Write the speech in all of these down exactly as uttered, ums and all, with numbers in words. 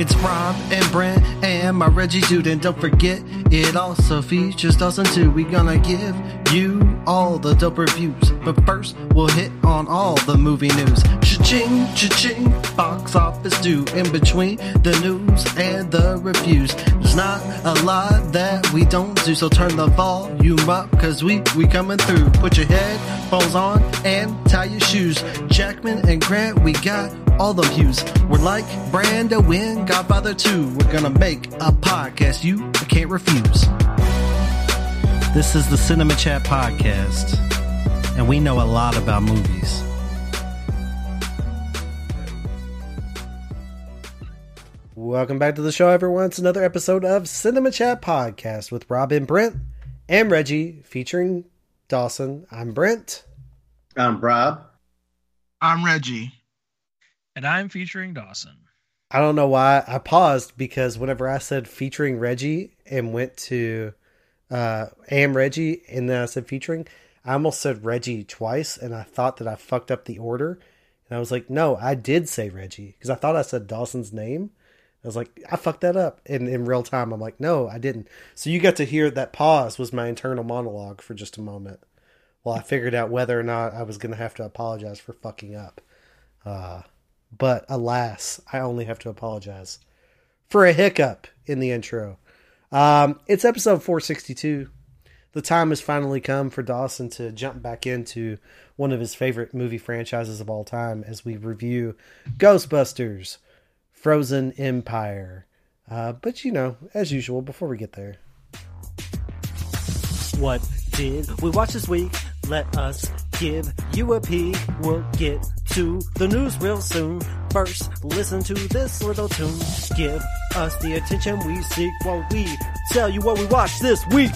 It's Rob and Brent and my Reggie dude. And don't forget, it also features Dawson too. We gonna give you all the dope reviews, but first we'll hit on all the movie news. Cha-ching, cha-ching, box office due. In between the news and the reviews, there's not a lot that we don't do, so turn the volume up, cause we, we coming through. Put your headphones on and tie your shoes. Jackman and Grant, we got all the views. We're like Brando in Godfather two. We're gonna make a podcast you can't refuse. This is the Cinema Chat Podcast, and we know a lot about movies. Welcome back to the show, everyone. It's another episode of Cinema Chat Podcast with Rob and Brent and Reggie, featuring Dawson. I'm Brent. I'm Rob. I'm Reggie. And I'm featuring Dawson. I don't know why I paused, because whenever I said featuring Reggie and went to uh, am Reggie and then I said featuring, I almost said Reggie twice, and I thought that I fucked up the order. And I was like, no, I did say Reggie, because I thought I said Dawson's name. I was like, I fucked that up. And in real time, I'm like, no, I didn't. So you got to hear that pause was my internal monologue for just a moment while I figured out whether or not I was going to have to apologize for fucking up. Uh, but alas, I only have to apologize for a hiccup in the intro. Um, it's episode four sixty-two. The time has finally come for Dawson to jump back into one of his favorite movie franchises of all time as we review Ghostbusters Frozen Empire. Uh, but, you know, as usual, before we get there, what did we watch this week? Let us give you a peek. We'll get to the news real soon. First, listen to this little tune. Give us the attention we seek while we tell you what we watched this week.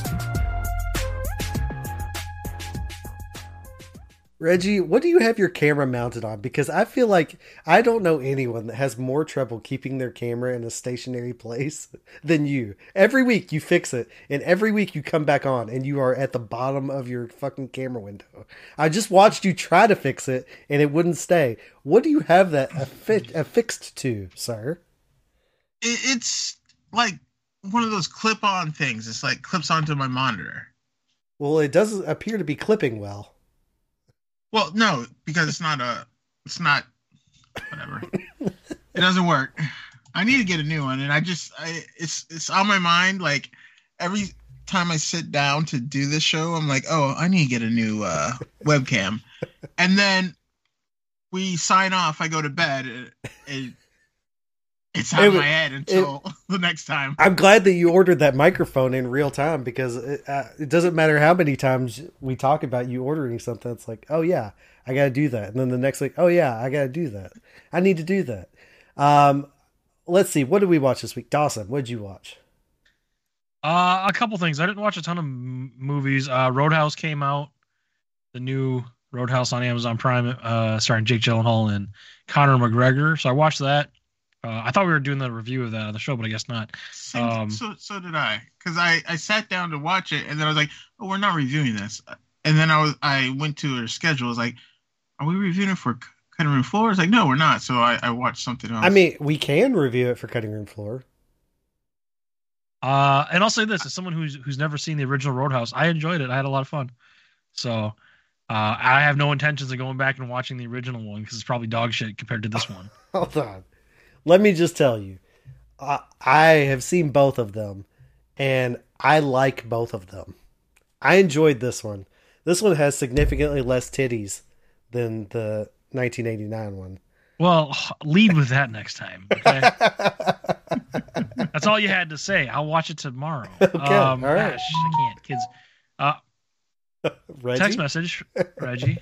Reggie, what do you have your camera mounted on? Because I feel like I don't know anyone that has more trouble keeping their camera in a stationary place than you. Every week you fix it, and every week you come back on, and you are at the bottom of your fucking camera window. I just watched you try to fix it, and it wouldn't stay. What do you have that affi- affixed to, sir? It's like one of those clip-on things. It's like clips onto my monitor. Well, it doesn't appear to be clipping well. Well, no, because it's not a, it's not, whatever. It doesn't work. I need to get a new one, and I just, I, it's, it's on my mind. Like every time I sit down to do this show, I'm like, oh, I need to get a new uh, webcam, and then we sign off. I go to bed. It, it, it's out It of was- my head until it- the next time. I'm glad that you ordered that microphone in real time, because it, uh, it doesn't matter how many times we talk about you ordering something. It's like, oh yeah, I got to do that. And then the next week, oh yeah, I got to do that. I need to do that. Um, let's see. What did we watch this week? Dawson, what did you watch? Uh, a couple things. I didn't watch a ton of m- movies. Uh, Roadhouse came out. The new Roadhouse on Amazon Prime, uh, starring Jake Gyllenhaal and Conor McGregor. So I watched that. Uh, I thought we were doing the review of that on the show, but I guess not. Same, Um, so so did I, because I, I sat down to watch it, and then I was like, oh, we're not reviewing this. And then I was I went to her schedule. I was like, are we reviewing it for C- Cutting Room Floor? It's like, no, we're not. So I, I watched something else. I mean, we can review it for Cutting Room Floor. Uh, and I'll say this, as someone who's who's never seen the original Roadhouse, I enjoyed it. I had a lot of fun. So uh, I have no intentions of going back and watching the original one, because it's probably dog shit compared to this one. Hold on. Let me just tell you, I, I have seen both of them, and I like both of them. I enjoyed this one. This one has significantly less titties than the nineteen eighty-nine one. Well, lead with that next time. Okay? That's all you had to say. I'll watch it tomorrow. Okay, Um, all right. gosh, I can't, kids. Uh, Reggie? text message, Reggie.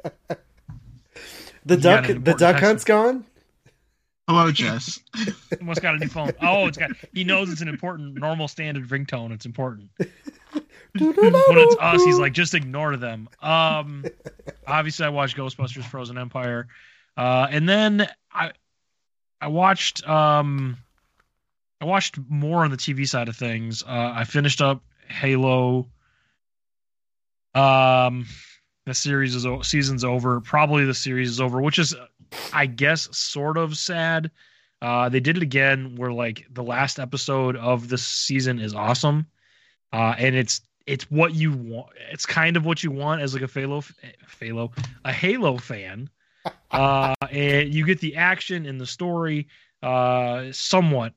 The You got duck, an the important duck text- hunt's gone. hello, Jess. What's got a new phone? Oh, it's got. He knows it's an important, normal, standard ringtone. It's important. When it's us, he's like, just ignore them. Um, obviously, I watched Ghostbusters: Frozen Empire, uh, and then I, I watched, um, I watched more on the T V side of things. Uh, I finished up Halo. Um, the series is o- season's over. Probably the series is over, which is, I guess, sort of sad. Uh, they did it again where like the last episode of this season is awesome. Uh, and it's it's what you want. It's kind of what you want as like a Halo, Halo, a Halo fan. Uh, and you get the action and the story uh, somewhat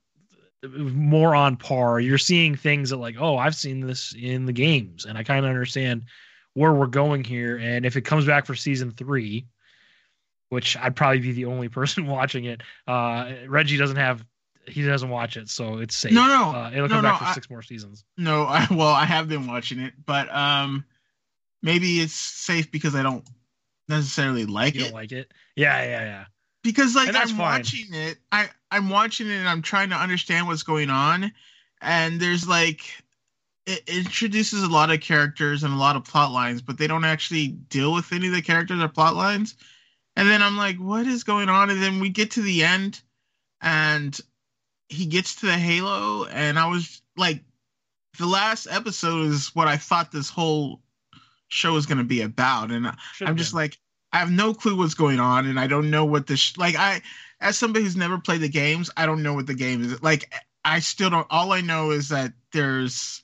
more on par. You're seeing things that like, oh, I've seen this in the games, and I kind of understand where we're going here. And if it comes back for season three, which I'd probably be the only person watching it, uh, Reggie doesn't have. He doesn't watch it, so it's safe. No, no, uh, it'll no, come no, back for I, six more seasons. No, I, well, I have been watching it, but um, maybe it's safe because I don't necessarily like you it. Don't like it? Yeah, yeah, yeah. Because like I'm fine. watching it, I I'm watching it and I'm trying to understand what's going on, and there's like it, it introduces a lot of characters and a lot of plot lines, but they don't actually deal with any of the characters or plot lines. And then I'm like, what is going on? And then we get to the end, and he gets to the Halo, and I was like, the last episode is what I thought this whole show is going to be about, and Should've I'm just been. like, I have no clue what's going on, and I don't know what this sh- like. I, as somebody who's never played the games, I don't know what the game is like. I still don't. All I know is that there's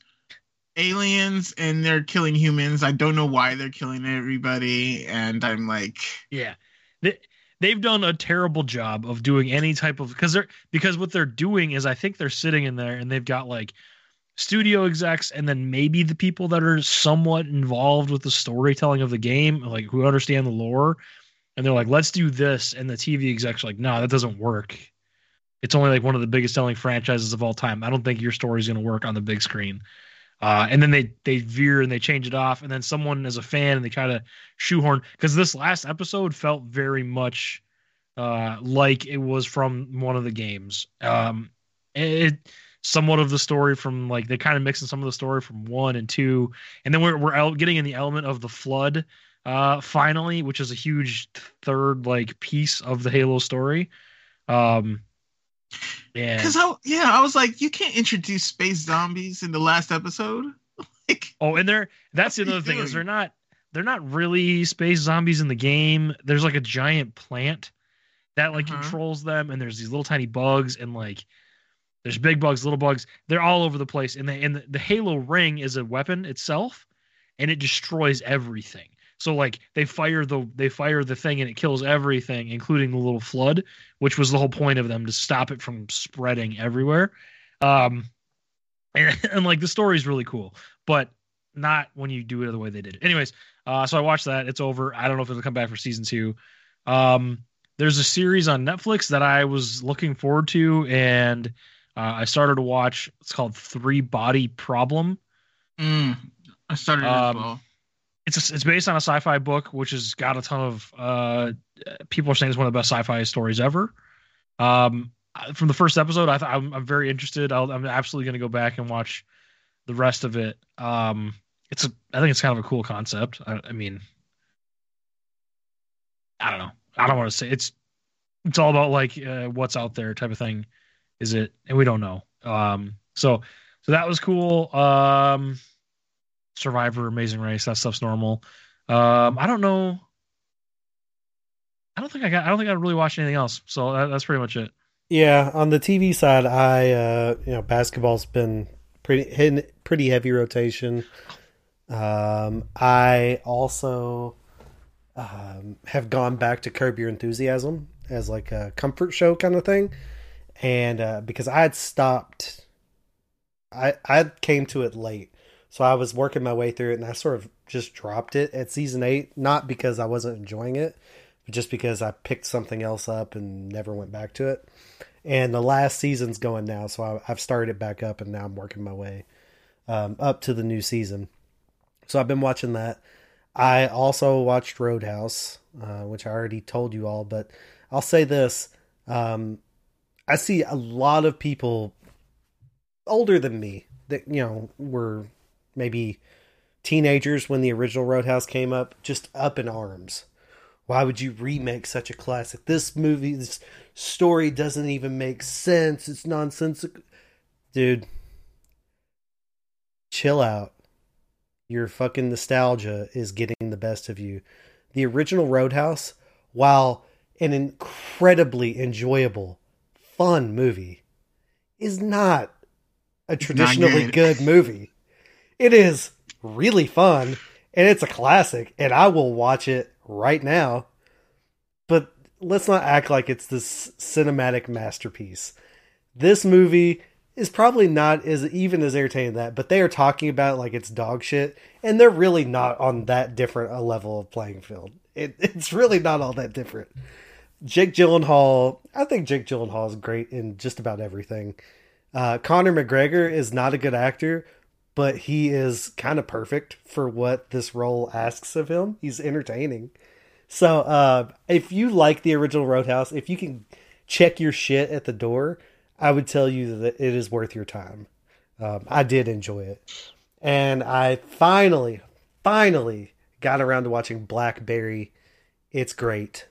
aliens and they're killing humans. I don't know why they're killing everybody, and I'm like, yeah. They, they've done a terrible job of doing any type of because they're because what they're doing is I think they're sitting in there and they've got like studio execs and then maybe the people that are somewhat involved with the storytelling of the game, like who understand the lore, and they're like, let's do this, and the T V execs are like, no, that doesn't work. It's only like one of the biggest selling franchises of all time. I don't think your story is going to work on the big screen. Uh, and then they they veer and they change it off, and then someone as a fan and they try to shoehorn because this last episode felt very much uh, like it was from one of the games. Um, it somewhat of the story from like they're kind of mixing some of the story from one and two, and then we're we're getting in the element of the flood uh, finally, which is a huge third like piece of the Halo story. Um, Yeah, because I yeah, I was like, you can't introduce space zombies in the last episode. like, oh, and they're that's the other thing doing? is they're not they're not really space zombies in the game. There's like a giant plant that like uh-huh. controls them, and there's these little tiny bugs, and like there's big bugs, little bugs. They're all over the place, and they and the, the Halo ring is a weapon itself, and it destroys everything. So like they fire the they fire the thing and it kills everything, including the little flood, which was the whole point of them to stop it from spreading everywhere. Um, and, and like the story is really cool, but not when you do it the way they did. Anyways, uh, so I watched that. It's over. I don't know if it'll come back for season two. Um, there's a series on Netflix that I was looking forward to, and uh, I started to watch. It's called Three Body Problem. Mm, I started um, as well. It's a, it's based on a sci-fi book, which has got a ton of uh, people are saying it's one of the best sci-fi stories ever. Um, from the first episode, I th- I'm, I'm very interested. I'll, I'm absolutely going to go back and watch the rest of it. Um, it's a, I think it's kind of a cool concept. I, I mean, I don't know. I don't want to say it's, it's all about like uh, what's out there type of thing. Is it? And we don't know. Um, so, so that was cool. Um, Survivor, Amazing Race, that stuff's normal. Um, I don't know. I don't think I got. I don't think I really watched anything else. So that, that's pretty much it. Yeah, on the T V side, I uh, you know basketball's been pretty hitting pretty heavy rotation. Um, I also um, have gone back to Curb Your Enthusiasm as like a comfort show kind of thing, and uh, because I had stopped, I I came to it late. So I was working my way through it, and I sort of just dropped it at season eight, not because I wasn't enjoying it, but just because I picked something else up and never went back to it. And the last season's going now, so I, I've started it back up, and now I'm working my way um, up to the new season. So I've been watching that. I also watched Roadhouse, uh, which I already told you all, but I'll say this. Um, I see a lot of people older than me that, you know, were maybe teenagers when the original Roadhouse came up, just up in arms. Why would you remake such a classic? This movie, this story doesn't even make sense. It's nonsensical. Dude, chill out. Your fucking nostalgia is getting the best of you. The original Roadhouse, while an incredibly enjoyable, fun movie is not a traditionally good. good movie. It is really fun, and it's a classic, and I will watch it right now. But let's not act like it's this cinematic masterpiece. This movie is probably not as even as entertaining as that, but they are talking about it like it's dog shit, and they're really not on that different a level of playing field. It, it's really not all that different. Jake Gyllenhaal, I think Jake Gyllenhaal is great in just about everything. Uh, Conor McGregor is not a good actor, but he is kind of perfect for what this role asks of him. He's entertaining. So uh, if you like the original Roadhouse, if you can check your shit at the door, I would tell you that it is worth your time. Um, I did enjoy it. And I finally, finally got around to watching Blackberry. It's great.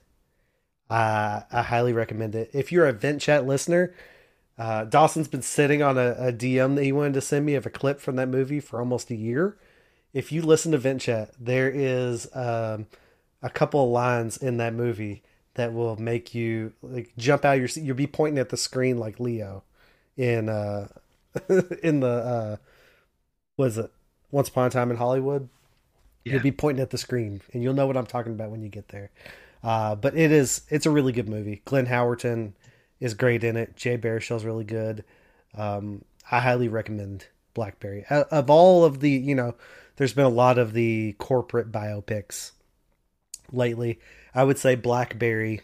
Uh, I highly recommend it. If you're a Vent Chat listener, uh, Dawson's been sitting on a, a D M that he wanted to send me of a clip from that movie for almost a year. If you listen to Vent Chat, there is um, a couple of lines in that movie that will make you like jump out of your seat. You'll be pointing at the screen like Leo in uh, in the uh, what is it? Once Upon a Time in Hollywood. Yeah. You'll be pointing at the screen, and you'll know what I'm talking about when you get there. Uh, but it is, it's a really good movie. Glenn Howerton is great in it. Jay Baruchel's really good. Um, I highly recommend Blackberry. Uh, of all of the, you know, there's been a lot of the corporate biopics lately. I would say Blackberry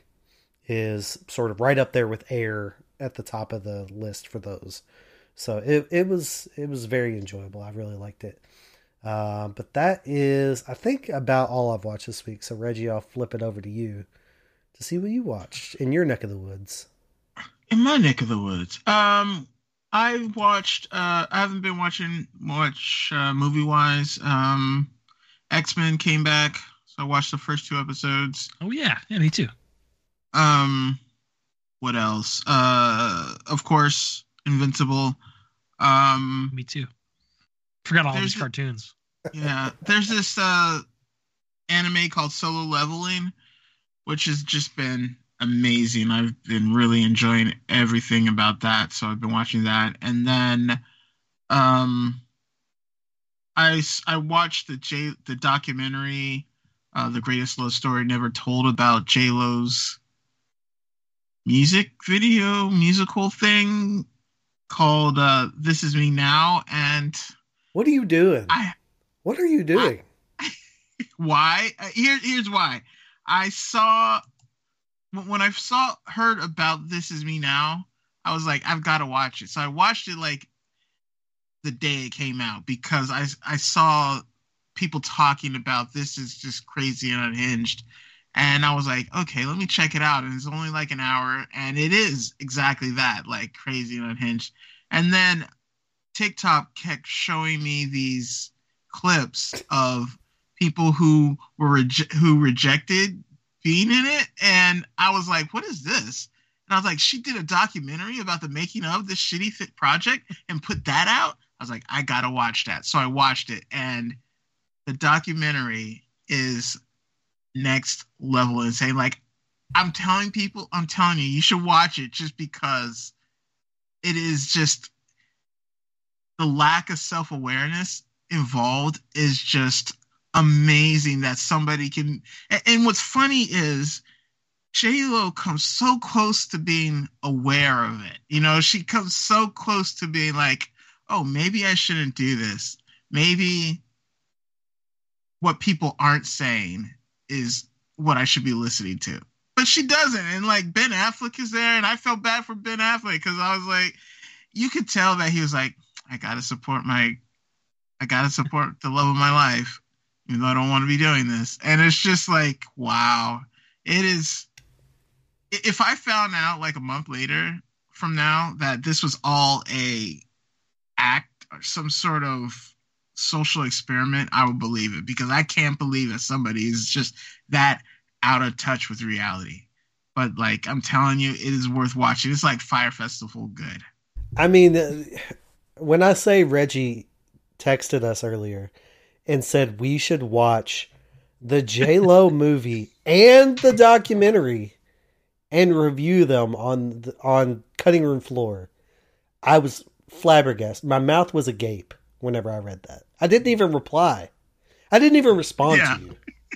is sort of right up there with Air at the top of the list for those. So it, it was, it was very enjoyable. I really liked it. Uh, but that is, I think, about all I've watched this week. So, Reggie, I'll flip it over to you to see what you watched in your neck of the woods. In my neck of the woods, um, I watched. Uh, I haven't been watching much uh, movie-wise. Um, X-Men came back, so I watched the first two episodes. Oh yeah, yeah, me too. Um, what else? Uh, of course, Invincible. Um, me too. Forgot all these cartoons. Yeah, there's this uh, anime called Solo Leveling, which has just been amazing. I've been really enjoying everything about that, so I've been watching that. And then, um, I I watched the J the documentary, uh, The Greatest Love Story Never Told, about J Lo's music video musical thing called uh, This Is Me Now, and. What are you doing? I, what are you doing? I, why? Uh, here, here's why. I saw when I saw heard about This Is Me Now, I was like, I've got to watch it. So I watched it like the day it came out because I I saw people talking about this is just crazy and unhinged, and I was like, okay, let me check it out. And it's only like an hour, and it is exactly that, like crazy and unhinged. And then TikTok kept showing me these clips of people who were reje- who rejected being in it, and I was like, "What is this?" And I was like, "She did a documentary about the making of this shitty fit project and put that out." I was like, "I gotta watch that." So I watched it, and the documentary is next level insane. Like, I'm telling people, I'm telling you, you should watch it just because it is just. The lack of self-awareness involved is just amazing that somebody can. And, and what's funny is J-Lo comes so close to being aware of it. You know, she comes so close to being like, oh, maybe I shouldn't do this. Maybe what people aren't saying is what I should be listening to. But she doesn't. And like Ben Affleck is there, and I felt bad for Ben Affleck because I was like, you could tell that he was like, I gotta support my, I gotta support the love of my life, even though I don't want to be doing this. And it's just like, wow, it is. If I found out like a month later from now that this was all a act or some sort of social experiment, I would believe it because I can't believe that somebody is just that out of touch with reality. But like, I'm telling you, it is worth watching. It's like Fire Festival good. I mean. When I say Reggie texted us earlier and said we should watch the J-Lo movie and the documentary and review them on on cutting room floor. I was flabbergasted. My mouth was agape whenever I read that. I didn't even reply. I didn't even respond Yeah. to you.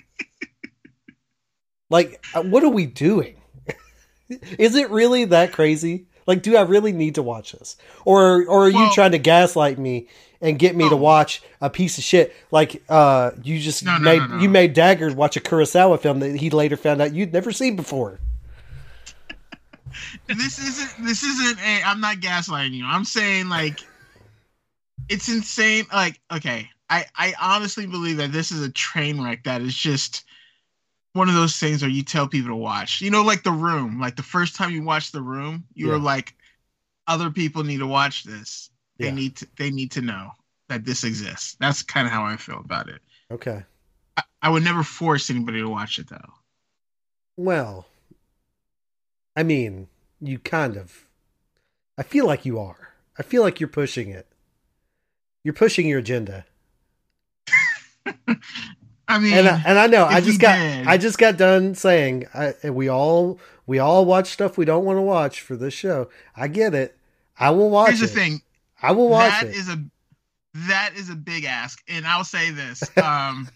Like, what are we doing? Is it really that crazy? Like, do I really need to watch this? Or or are you Well- trying to gaslight me and get me to Oh. watch a piece of shit? Like, uh, you just No, no, made no, no. you made Dagger watch a Kurosawa film that he later found out you'd never seen before. This isn't. This isn't a. I'm not gaslighting you. I'm saying like, it's insane. Like, okay, I I honestly believe that this is a train wreck that is just one of those things where you tell people to watch. You know, like The Room. Like the first time you watched The Room, you were Yeah. like, other people need to watch this. They Yeah. need to. They need to know that this exists. That's kind of how I feel about it. Okay. I, I would never force anybody to watch it though. Well, I mean, you kind of. I feel like you are. I feel like you're pushing it. You're pushing your agenda. I mean, And I, and I know I if just we got did- I just got done saying I, we all we all watch stuff we don't want to watch for this show. I get it. I will watch here's it. the thing. I will watch That it. is a that is a big ask, and I'll say this. Um,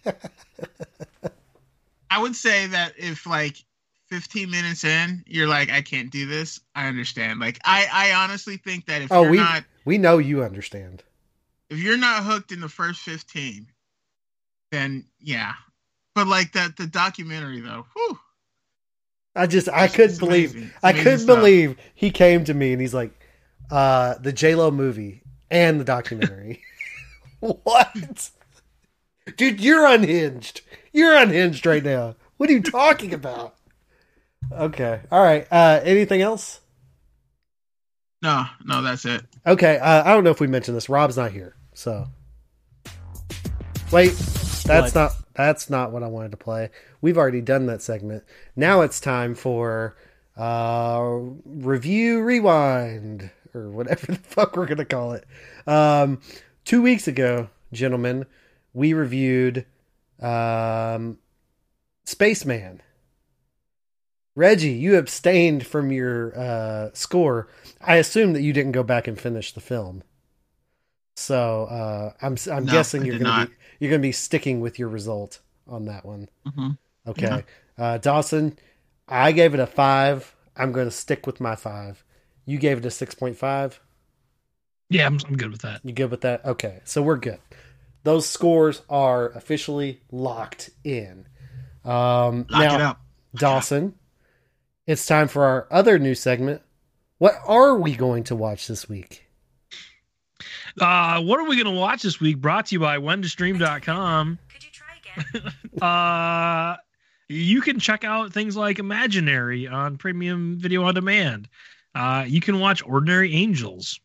I would say that if like fifteen minutes in, you're like, I can't do this. I understand. Like, I I honestly think that if oh, you're we not we know you understand. if you're not hooked in the first fifteen, then yeah. But like that the documentary though, whew, I just I It's- couldn't it's believe amazing. It's I amazing couldn't stuff. believe he came to me and he's like, uh, the J-Lo movie and the documentary. What? Dude, you're unhinged. You're unhinged right now. What are you talking about? Okay. All right. Uh, anything else? no, no, that's it. Okay. Uh, I don't know if we mentioned this. Rob's not here. So wait, that's What? not that's not what I wanted to play. We've already done that segment. Now it's time for uh, review rewind or whatever the fuck we're gonna call it. Um, two weeks ago, gentlemen, we reviewed um, Spaceman. Reggie, you abstained from your uh, score. I assume that you didn't go back and finish the film. So uh, I'm I'm No, guessing I you're did gonna not. be you're gonna be sticking with your result on that one. Mhm. Okay, uh, Dawson, I gave it a five. I'm going to stick with my five. You gave it a six point five. Yeah, I'm, I'm good with that. You good with that? Okay, so we're good. Those scores are officially locked in. Um, Lock now, it up. Dawson, it's time for our other new segment. What are we going to watch this week? Uh, what are we going to watch this week? Brought to you by when to stream dot com. Could you try again? Uh, you can check out things like Imaginary on premium video on demand. Uh, you can watch Ordinary Angels.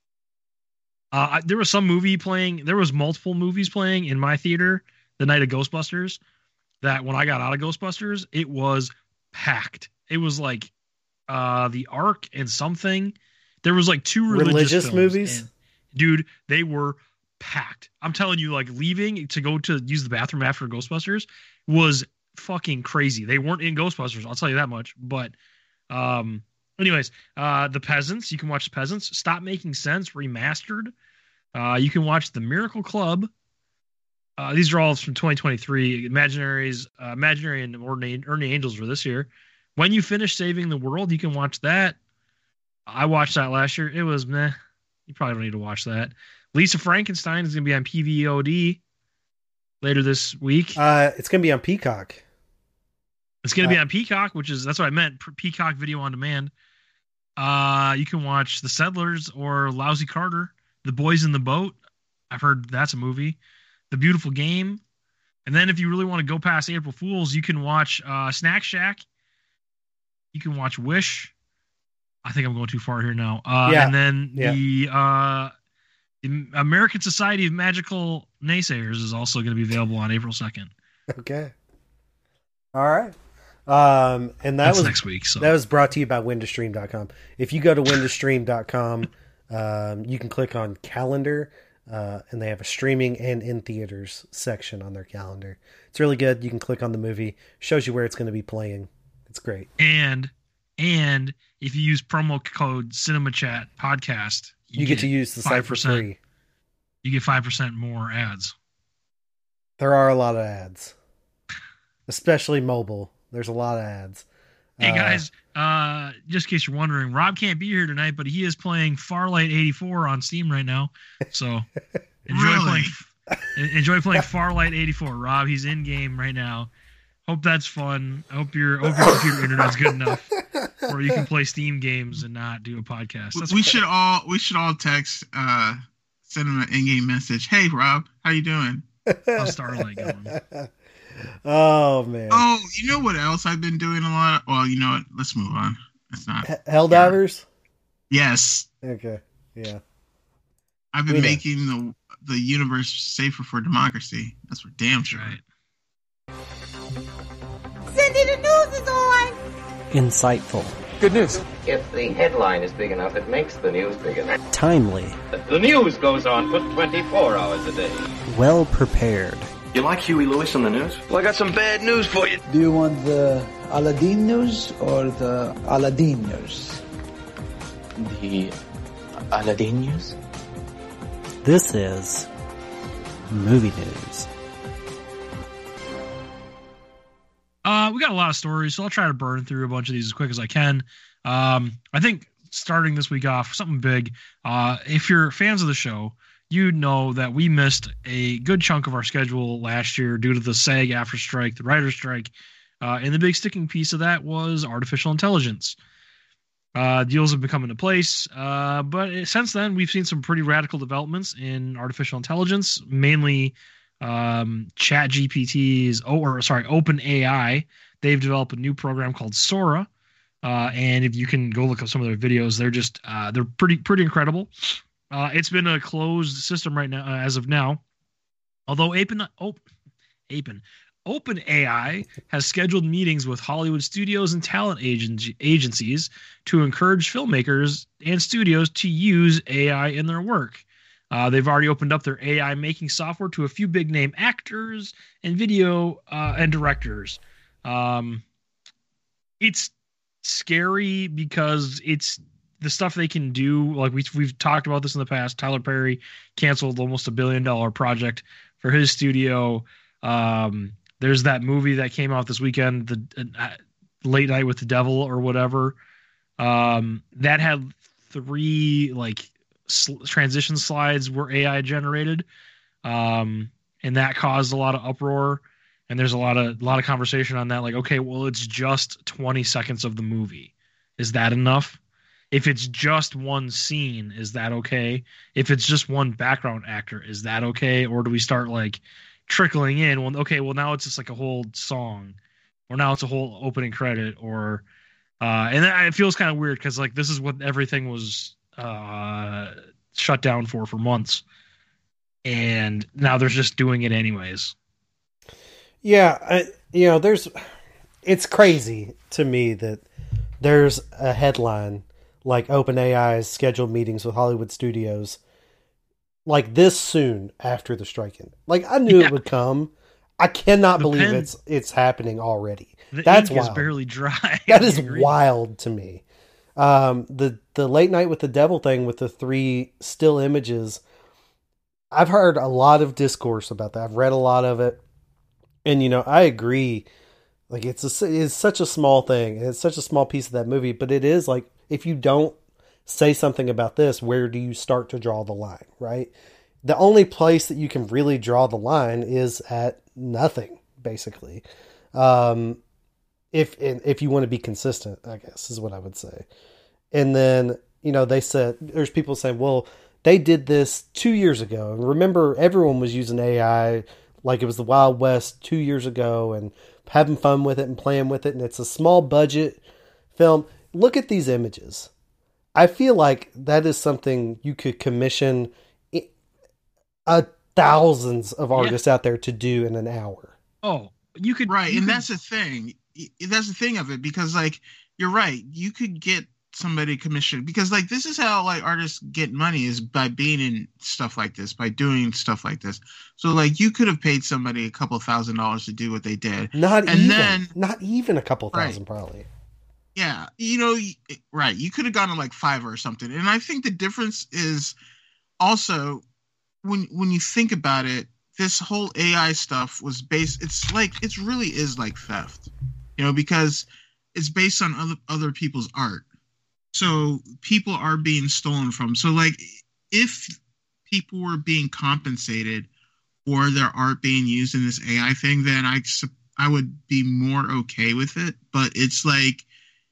Uh, I- there was some movie playing. There was multiple movies playing in my theater the night of Ghostbusters. That when I got out of Ghostbusters, it was packed. It was like uh, the Ark and something. There was like two religious, Religious films, movies? and, dude, they were packed. I'm telling you, like leaving to go to use the bathroom after Ghostbusters was fucking crazy. They weren't in Ghostbusters, I'll tell you that much. But um anyways, uh The Peasants, you can watch The Peasants. Stop Making Sense remastered. Uh you can watch The Miracle Club. Uh these are all from twenty twenty-three. Imaginaries, uh, Imaginary and Ordinary, Ordinary Angels were this year. When You Finish Saving the World, you can watch that. I watched that last year. It was meh. You probably don't need to watch that. Lisa Frankenstein is going to be on P V O D later this week. Uh, it's going to be on Peacock. It's going to be uh, on Peacock, which is that's what I meant. P- Peacock Video on Demand. Uh, you can watch The Settlers or Lousy Carter, The Boys in the Boat. I've heard that's a movie. The Beautiful Game. And then if you really want to go past April Fools, you can watch uh, Snack Shack. You can watch Wish. I think I'm going too far here now. Uh, Yeah. And then Yeah. the uh, the American Society of Magical Naysayers is also going to be available on April second. Okay. All right. Um, and that That's was next week. So that was brought to you by when to stream dot com. If you go to when to stream dot com, um, you can click on calendar, uh, and they have a streaming and in theaters section on their calendar. It's really good. You can click on the movie, shows you where it's going to be playing. It's great. and And if you use promo code CinemaChat Podcast, you, you get, get to use the site for free. You get five percent more ads. There are a lot of ads, especially mobile. There's a lot of ads. Hey guys, uh, just in case you're wondering, Rob can't be here tonight, but he is playing Farlight eighty-four on Steam right now. So enjoy really? playing. Enjoy playing Farlight eighty-four, Rob. He's in game right now. Hope that's fun. I hope your hope your computer internet's good enough where you can play Steam games and not do a podcast. That's we cool. should all we should all text, uh, send him an in-game message. Hey, Rob, how you doing? How's Starlight going? Oh man. Oh, you know what else I've been doing a lot? Well, you know what? Let's move on. It's not H- Helldivers. Yeah. Yes. Okay. Yeah. I've been We know. making the the universe safer for democracy. That's for damn sure. Right. Cindy, the news is on. Insightful. Good news. If the headline is big enough, it makes the news big enough. Timely. The news goes on for twenty-four hours a day. Well prepared. You like Huey Lewis on the news? Well, I got some bad news for you. Do you want the Aladdin news or the Aladdin news? The Aladdin news? This is Movie News. Uh, we got a lot of stories, so I'll try to burn through a bunch of these as quick as I can. Um, I think starting this week off, something big. Uh, if you're fans of the show, you know that we missed a good chunk of our schedule last year due to the SAG after strike, the writer's strike. Uh, and the big sticking piece of that was artificial intelligence. Uh, deals have been coming into place, uh, but it, since then we've seen some pretty radical developments in artificial intelligence, mainly um, ChatGPT's, oh, or sorry, OpenAI. They've developed a new program called Sora, uh, and if you can go look up some of their videos, they're just uh, they're pretty pretty incredible. Uh, it's been a closed system right now, uh, as of now. Although Apen, oh, Apen, OpenAI has scheduled meetings with Hollywood studios and talent agent, agencies to encourage filmmakers and studios to use A I in their work. Uh, they've already opened up their A I making software to a few big name actors and video uh, and directors. Um, it's scary because it's the stuff they can do. Like we, we've talked about this in the past. Tyler Perry canceled almost a billion dollar project for his studio. Um, there's that movie that came out this weekend, the uh, Late Night with the Devil or whatever. Um, that had three like sl- transition slides were A I generated. Um, and that caused a lot of uproar. And there's a lot of, a lot of conversation on that. Like, okay, well, it's just twenty seconds of the movie. Is that enough? If it's just one scene, is that okay? If it's just one background actor, is that okay? Or do we start like trickling in? Well, okay, well now it's just like a whole song, or now it's a whole opening credit, or uh, and it feels kind of weird because like this is what everything was uh, shut down for for months, and now they're just doing it anyways. Yeah, I, you know, there's it's crazy to me that there's a headline like OpenAI's scheduled meetings with Hollywood studios like this soon after the strike-in. Like I knew Yeah. it would come. I cannot The believe pen- it's it's happening already. The That's ink is wild. barely dry. That I is agree. wild to me. Um, the the Late Night with the Devil thing with the three still images. I've heard a lot of discourse about that. I've read a lot of it, and you know I agree. Like it's a, it's such a small thing, and it's such a small piece of that movie. But it is like if you don't say something about this, where do you start to draw the line? Right. The only place that you can really draw the line is at nothing, basically. Um, if if you want to be consistent, I guess is what I would say. And then, you know, they said, there's people saying, well, they did this two years ago. And remember, everyone was using A I like it was the Wild West two years ago and having fun with it and playing with it. And it's a small budget film. Look at these images. I feel like that is something you could commission a thousands of artists yeah. out there to do in an hour. Oh, you could. Right. You and could, that's the thing. That's the thing of it, because like, you're right. You could get somebody commissioned because like, this is how like artists get money is by being in stuff like this, by doing stuff like this. So like you could have paid somebody a couple thousand dollars to do what they did. Not and even, then, not even a couple thousand right. probably. Yeah, you know, y- right. You could have gone to like Fiverr or something. And I think the difference is also when when you think about it, this whole A I stuff was based. It's like it's really is like theft, you know, because it's based on other other people's art. So people are being stolen from. So like, if people were being compensated for their art being used in this A I thing, then I sup- I would be more okay with it. But it's like,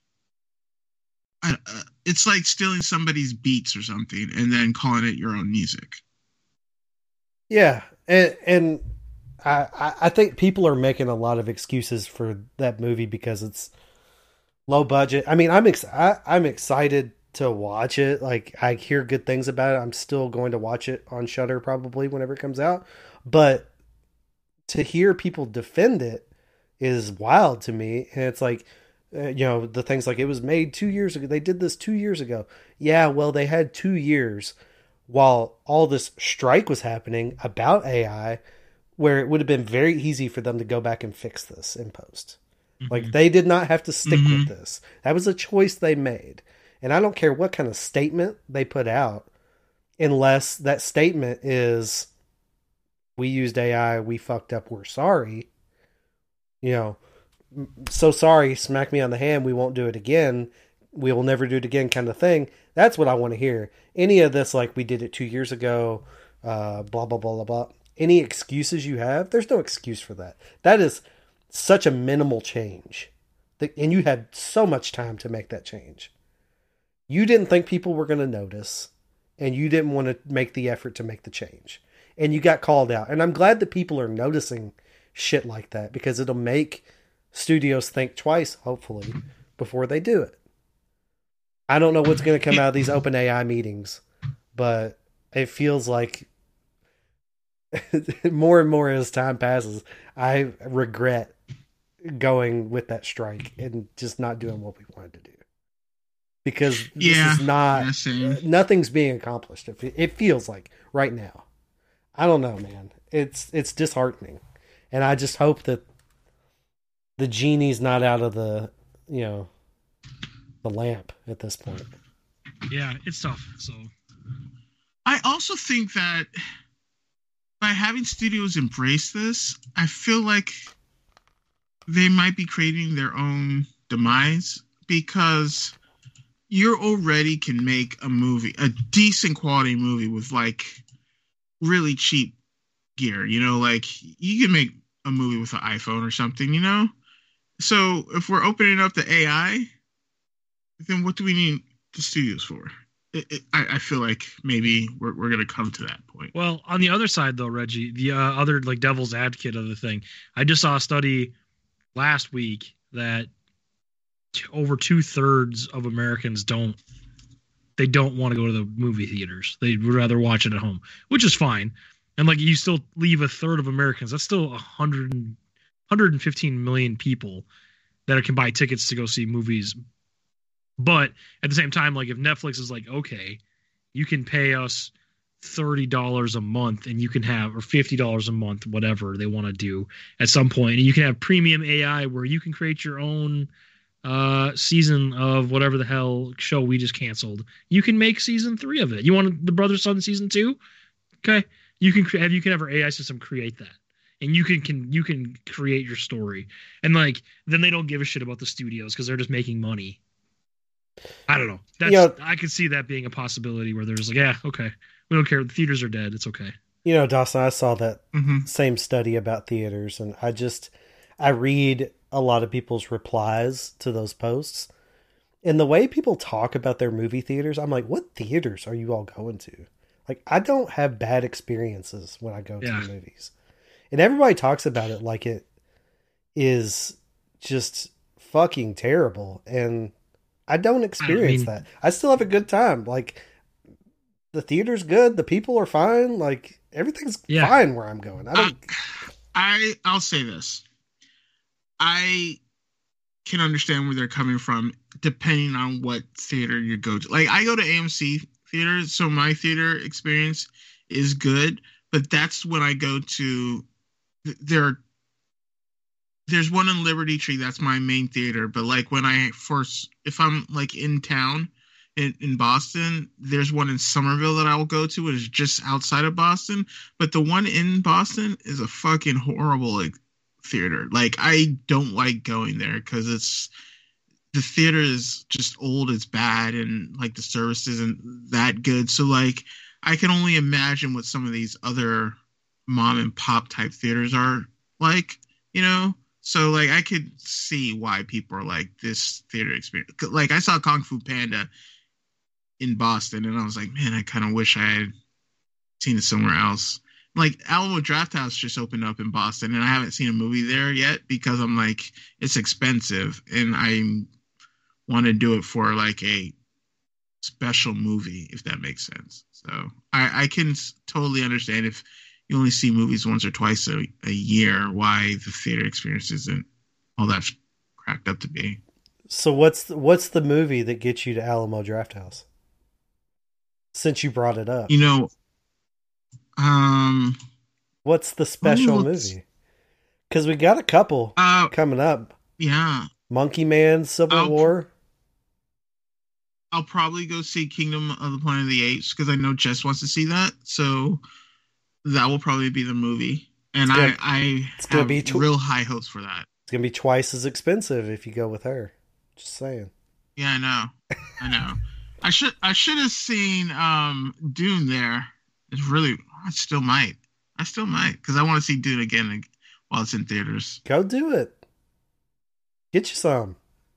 I, uh, it's like stealing somebody's beats or something and then calling it your own music. Yeah, and and I I- I think people are making a lot of excuses for that movie because it's low budget. I mean, I'm ex- I, I'm excited to watch it. Like, I hear good things about it. I'm still going to watch it on Shudder probably whenever it comes out. But to hear people defend it is wild to me. And it's like, uh, you know, the things like it was made two years ago. They did this two years ago. Yeah, well, they had two years while all this strike was happening about A I, where it would have been very easy for them to go back and fix this in post. Mm-hmm. Like, they did not have to stick mm-hmm. with this. That was a choice they made. And I don't care what kind of statement they put out, unless that statement is, we used A I, we fucked up, we're sorry. You know, so sorry, smack me on the hand, we won't do it again, we will never do it again kind of thing. That's what I want to hear. Any of this, like, we did it two years ago, uh, blah, blah, blah, blah, blah. Any excuses you have, there's no excuse for that. That is such a minimal change. And you had so much time to make that change. You didn't think people were going to notice, and you didn't want to make the effort to make the change. And you got called out. And I'm glad that people are noticing shit like that, because it'll make studios think twice, hopefully, before they do it. I don't know what's going to come out of these OpenAI meetings, but it feels like more and more as time passes, I regret going with that strike and just not doing what we wanted to do. Because this yeah, is not, yeah, nothing's being accomplished. It feels like right now. I don't know, man. It's it's disheartening. And I just hope that the genie's not out of the, you know, the lamp at this point. Yeah, it's tough. So I also think that by having studios embrace this, I feel like they might be creating their own demise, because you already can make a movie, a decent quality movie with like really cheap gear, you know, like you can make a movie with an iPhone or something, you know? So if we're opening up the A I, then what do we need the studios for? It, it, I, I feel like maybe we're we're going to come to that point. Well, on the other side though, Reggie, the uh, other like devil's advocate of the thing, I just saw a study last week that over two thirds of Americans don't they don't want to go to the movie theaters. They would rather watch it at home, which is fine. And like, you still leave a third of Americans. That's still one hundred, one hundred fifteen million people that can buy tickets to go see movies. But at the same time, like, if Netflix is like, okay, you can pay us thirty dollars a month and you can have, or fifty dollars a month, whatever they want to do at some point, and you can have premium A I where you can create your own uh season of whatever the hell show we just canceled. You can make season three of it. You want the Brother Son season two? Okay, you can have you can have our A I system create that, and you can can you can create your story. And like, then they don't give a shit about the studios because they're just making money. I don't know. That's you know, I could see that being a possibility where there's like, yeah, okay, we don't care. The theaters are dead. It's okay. You know, Dawson, I saw that mm-hmm. same study about theaters, and I just I read a lot of people's replies to those posts, and the way people talk about their movie theaters, I'm like, what theaters are you all going to? Like, I don't have bad experiences when I go yeah. to the movies, and everybody talks about it like it is just fucking terrible, and I don't experience I mean, that. I still have a good time. Like, the theater's good, the people are fine, like everything's yeah. fine where I'm going. I don't. Uh, I I'll say this. I can understand where they're coming from, depending on what theater you go to. Like, I go to A M C theaters, so my theater experience is good, but that's when I go to. There are there's one in Liberty Tree. That's my main theater. But like when I first, if I'm like in town in, in Boston, there's one in Somerville that I will go to. It is just outside of Boston. But the one in Boston is a fucking horrible like theater. Like I don't like going there because it's the theater is just old. It's bad, and like the service isn't that good. So like I can only imagine what some of these other mom and pop type theaters are like, you know. So, like, I could see why people are like, this theater experience. Like, I saw Kung Fu Panda in Boston, and I was like, man, I kind of wish I had seen it somewhere else. Like, Alamo Drafthouse just opened up in Boston, and I haven't seen a movie there yet because I'm like, it's expensive, and I want to do it for, like, a special movie, if that makes sense. So, I, I can totally understand if you only see movies once or twice a, a year, why the theater experience isn't all that cracked up to be. So what's the, what's the movie that gets you to Alamo Drafthouse? Since you brought it up, you know, um, what's the special movie? Because we got a couple uh, coming up. Yeah, Monkey Man, Civil I'll, War. I'll probably go see Kingdom of the Planet of the Apes because I know Jess wants to see that. So. That will probably be the movie, and gonna, I, I it's have gonna be tw- real high hopes for that. It's gonna be twice as expensive if you go with her. Just saying. Yeah, I know, I know. I should I should have seen um, Dune there. It's really I still might. I still might because I want to see Dune again while it's in theaters. Go do it. Get you some.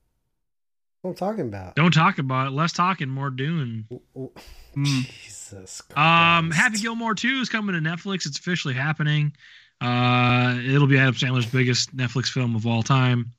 What I'm talking about. Don't talk about it. Less talking, more doing. Mm. Jesus Christ. Um, Happy Gilmore two is coming to Netflix. It's officially happening. Uh, it'll be Adam Sandler's biggest Netflix film of all time.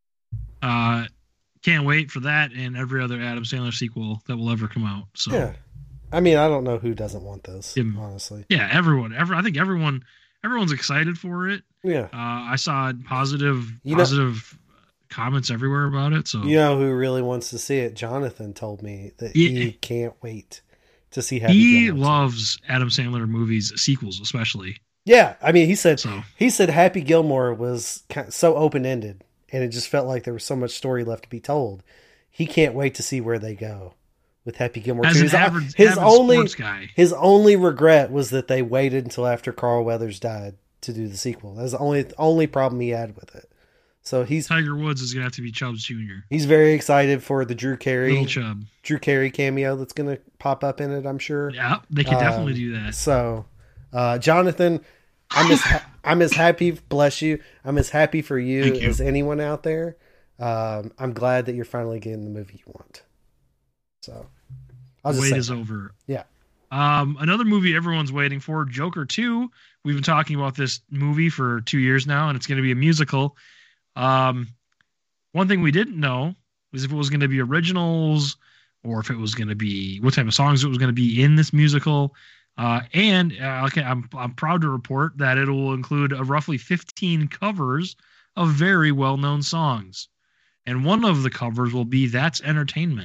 Uh, can't wait for that and every other Adam Sandler sequel that will ever come out. So yeah, I mean, I don't know who doesn't want this. Yeah. Honestly, yeah, everyone. Every, I think everyone. Everyone's excited for it. yeah. Uh, I saw positive, You know- positive comments everywhere about it. So You know who really wants to see it? Jonathan told me that Yeah. he can't wait to see Happy he Gilmore two. loves Adam Sandler movies, sequels especially. Yeah, I mean, he said So he said Happy Gilmore was kind of so open ended, and it just felt like there was so much story left to be told. He can't wait to see where they go with Happy Gilmore as two. an His, average, his average only sports guy, his only regret was that they waited until after Carl Weathers died to do the sequel. That's the only only problem he had with it. So he's Tiger Woods is gonna have to be Chubbs Junior he's very excited for the Drew Carey Little Chubb. Drew Carey cameo that's going to pop up in it, I'm sure. Yeah, they could definitely Um, do that. So, uh, Jonathan, I'm as ha- I'm as happy. Bless you. I'm as happy for you, Thank you. as anyone out there. Um, I'm glad that you're finally getting the movie you want. So, I'll The just wait say is that. over. Yeah. Um, another movie everyone's waiting for, Joker two. We've been talking about this movie for two years now, and it's going to be a musical. Um, one thing we didn't know was if it was going to be originals or if it was going to be what type of songs it was going to be in this musical. Uh, and uh, okay, I'm I'm proud to report that it will include a roughly fifteen covers of very well-known songs, and one of the covers will be "That's Entertainment."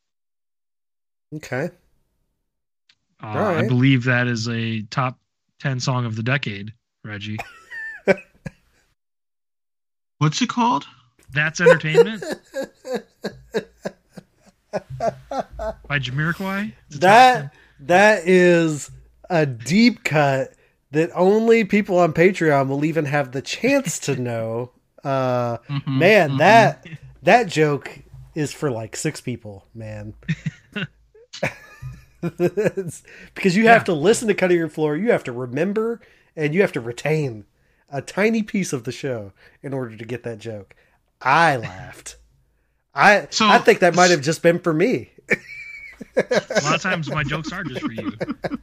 Okay. Uh, All right. I believe that is a top ten song of the decade, Reggie. What's it called? That's Entertainment by Jamiroquai. It's a top ten. That that is a deep cut that only people on Patreon will even have the chance to know. Uh, Mhm, man, mhm. that that joke is for like six people, man. It's- because you have Yeah. to listen to Cutting Your Floor, you have to remember, and you have to retain a tiny piece of the show in order to get that joke. I laughed. I So- I think that might have just been for me. A lot of times my jokes are just for you.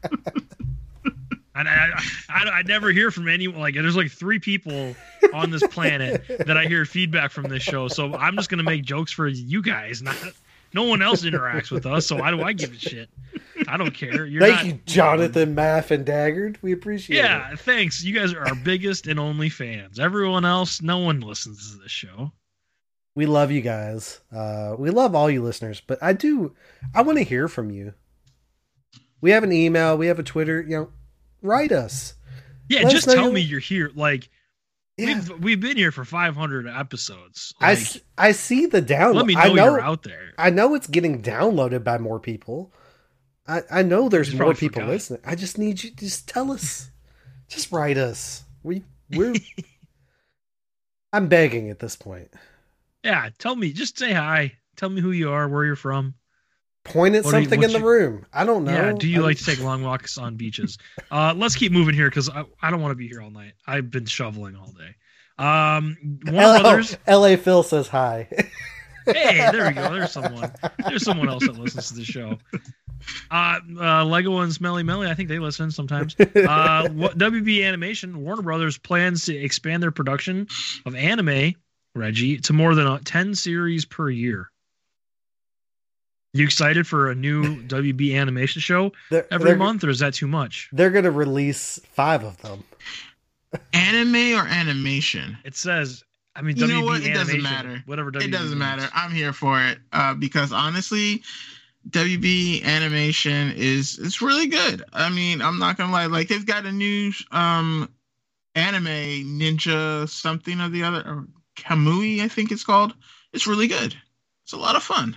And I, I, I, I never hear from anyone. Like, there's like three people on this planet that I hear feedback from this show. So I'm just gonna make jokes for you guys. Not no one else interacts with us. So why do I give a shit? I don't care. You're Thank not, you, Jonathan, Maff, and Daggard. We appreciate it. Yeah, thanks. You guys are our biggest and only fans. Everyone else, no one listens to this show. We love you guys. Uh, we love all you listeners, but I do, I want to hear from you. We have an email, we have a Twitter, you know, write us. Yeah, Let us just know tell your- me you're here. Like, Yeah. We've, we've been here for five hundred episodes. I, Like, s- I see the download. let me know, I know you're out there. I know it's getting downloaded by more people. I, I know there's Just more probably people forgot. listening. I just need you to just tell us. Just write us. We we're I'm begging at this point. Yeah, tell me. Just say hi. Tell me who you are, where you're from. Point at What do you- something in what's the your- room. I don't know. Yeah, do you I'm- like to take long walks on beaches? Uh, let's keep moving here because I, I don't want to be here all night. I've been shoveling all day. Um, Warner L- Brothers. L A Phil says hi. Hey, there we go. There's someone. There's someone else that listens to the show. Uh, uh, Lego and Smelly Melly, I think they listen sometimes. Uh, what, W B Animation, Warner Brothers plans to expand their production of anime, Reggie, to more than uh, ten series per year. You excited for a new W B Animation show They're, every they're- month, or is that too much? They're gonna release five of them. Anime or animation? It says, I mean, You know W B what? It doesn't Animation, matter. whatever W It B doesn't means. matter. I'm here for it uh, because honestly, W B animation is it's really good. I mean, I'm not gonna lie. Like they've got a new um anime ninja something or the other, or Kamui, I think it's called. It's really good. It's a lot of fun.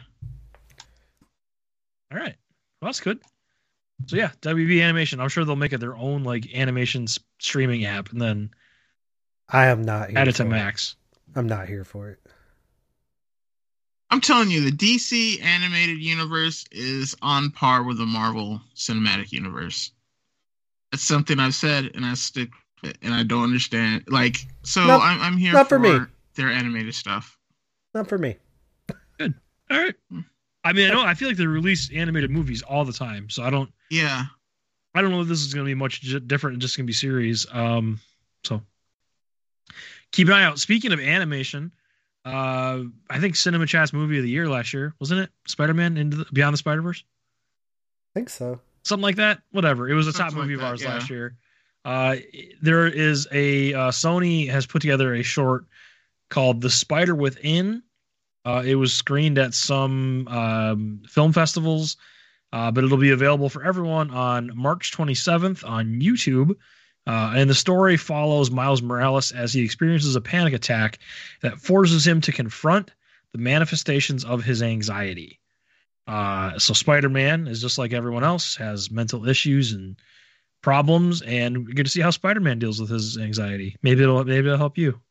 All right. Well, that's good. So yeah, W B Animation. I'm sure they'll make it their own like animation s- streaming app and then I am not here add it to for Max. I'm not here for it. I'm telling you, the D C animated universe is on par with the Marvel cinematic universe. That's something I've said, and I stick with it, and I don't understand. Like, so Not- I'm, I'm here not for, for me. their animated stuff. Not for me. All right. I mean, I know I feel like they release animated movies all the time, so I don't Yeah. I don't know if this is going to be much j- different. Just going to be series. Um, so keep an eye out. Speaking of animation, uh, I think Cinema Chat's movie of the year last year, wasn't it? Spider-Man into the, Beyond the Spider-Verse, I think so. something like that. Whatever. It was a top Something movie like of ours that, yeah. last year. Uh, there is a uh, Sony has put together a short called The Spider Within. Uh, it was screened at some um, film festivals, uh, but it'll be available for everyone on March twenty-seventh on YouTube. Uh, and the story follows Miles Morales as he experiences a panic attack that forces him to confront the manifestations of his anxiety. Uh, so Spider-Man is just like everyone else, has mental issues and problems, and we're going to see how Spider-Man deals with his anxiety. Maybe it'll maybe it'll help you.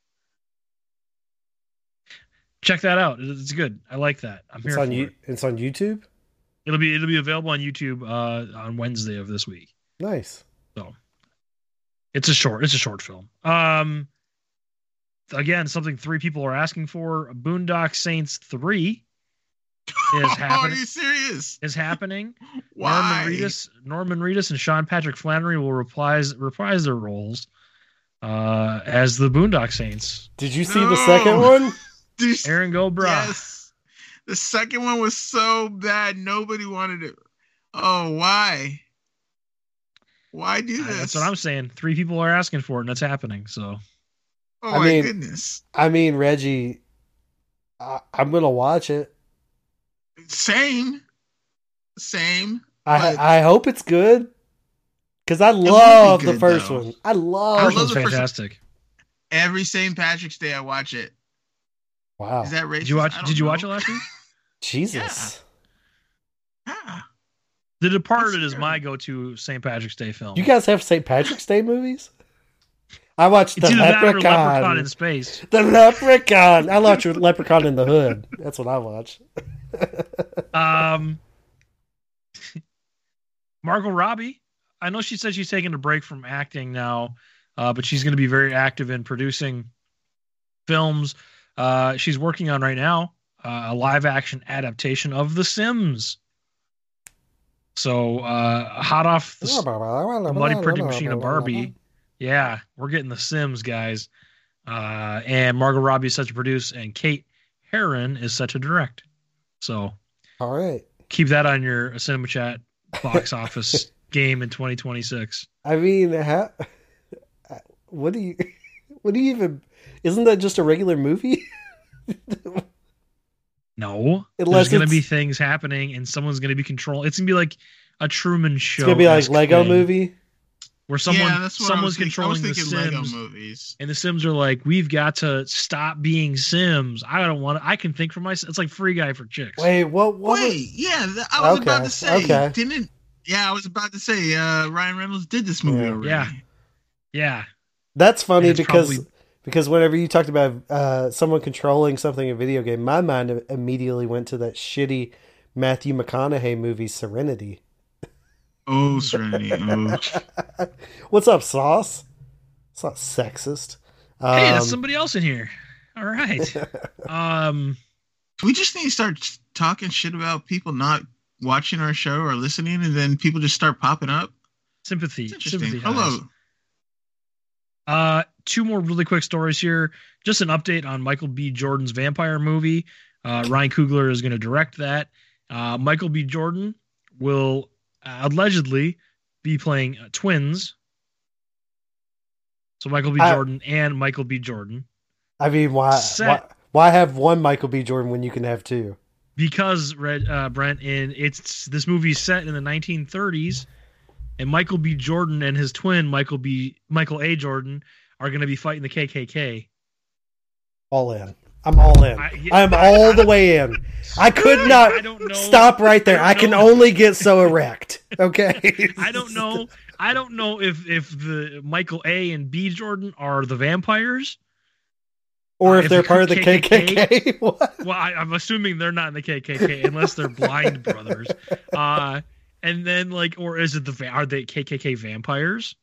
Check that out. It's good. I like that. I'm It's here on for you. it. It's on YouTube. It'll be it'll be available on YouTube uh, on Wednesday of this week. Nice. So it's a short. It's a short film. Um, again, something three people are asking for. Boondock Saints three is Are happening. you serious? Is happening. Why? Norman Reedus, Norman Reedus, and Sean Patrick Flannery will reprise reprise their roles uh, as the Boondock Saints. Did you see the No. second one? Dude, Aaron Goldbra. yes. The second one was so bad, nobody wanted it. Oh, why? Why do Uh, this? That's what I'm saying. Three people are asking for it, and it's happening. So Oh I my mean- goodness. I mean, Reggie, I, I'm gonna watch it. Same. Same. I But- I hope it's good because I will be love the good, first though. one. I love. I first love one's the first- fantastic. Every Saint Patrick's Day I watch it. Wow, Is that racist? Did you watch? I don't Did you know. watch it last week? Jesus! Yeah. The Departed is That's my go-to Saint Patrick's Day film. You guys have Saint Patrick's Day movies? I watched it's the either that or Leprechaun. Leprechaun in Space. The Leprechaun. I watched Leprechaun in the Hood. That's what I watch. Um, Margot Robbie. I know she said she's taking a break from acting now, uh, but she's going to be very active in producing films. Uh, she's working on right now uh, a live-action adaptation of The Sims. So uh, hot off the, s- the Muddy Printing Machine of Barbie. Yeah, we're getting The Sims, guys. Uh, and Margot Robbie is set to produce, and Kate Herron is set to direct. So All right. keep that on your Cinema Chat box office game in twenty twenty-six. I mean, how, what do you? What do you even? Isn't that just a regular movie? No, Unless there's going to it's- be things happening, and someone's going to be controlling. It's going to be like a Truman Show. It's gonna be like Lego Movie. where someone yeah, that's what I someone's was thinking. I was controlling the thinking Lego Sims, movies. and the Sims are like, we've got to stop being Sims. I don't want to. I can think for myself. It's like Free Guy for chicks. Wait, what? what Wait, was- yeah, th- I was Okay, about to say, okay. didn't? Yeah, I was about to say, uh, Ryan Reynolds did this movie Yeah. already. Yeah. Yeah. That's funny And it's because probably- because whenever you talked about uh, someone controlling something in a video game, my mind immediately went to that shitty Matthew McConaughey movie Serenity. Oh, Serenity. Oh. What's up, Sauce? It's not sexist. Um, Hey, that's somebody else in here. All right. um. We just need to start talking shit about people not watching our show or listening, and then people just start popping up. Sympathy. It's interesting. Sympathy. highs. Hello. Uh, two more really quick stories here. Just an update on Michael B. Jordan's vampire movie. Uh, Ryan Coogler is going to direct that. Uh, Michael B. Jordan will uh, allegedly be playing uh, twins. So Michael B. I- Jordan and Michael B. Jordan. I mean, why, why Set- why have one Michael B. Jordan when you can have two? Because Red uh, Brent, in it's this movie is set in the nineteen thirties, and Michael B. Jordan and his twin Michael B. Michael A. Jordan are going to be fighting the K K K. All in. I'm all in. I- yeah, I'm I- all I- the way in. I could not I don't know. stop right there. I I, don't can know. only get so erect. Okay. I don't know. I don't know if if the Michael A. and B. Jordan are the vampires. Or Uh, if if they're the part of the K K K K K K. What? Well, I, I'm assuming they're not in the K K K unless they're blind brothers. Uh, and then like, or is it the va- are they K K K vampires?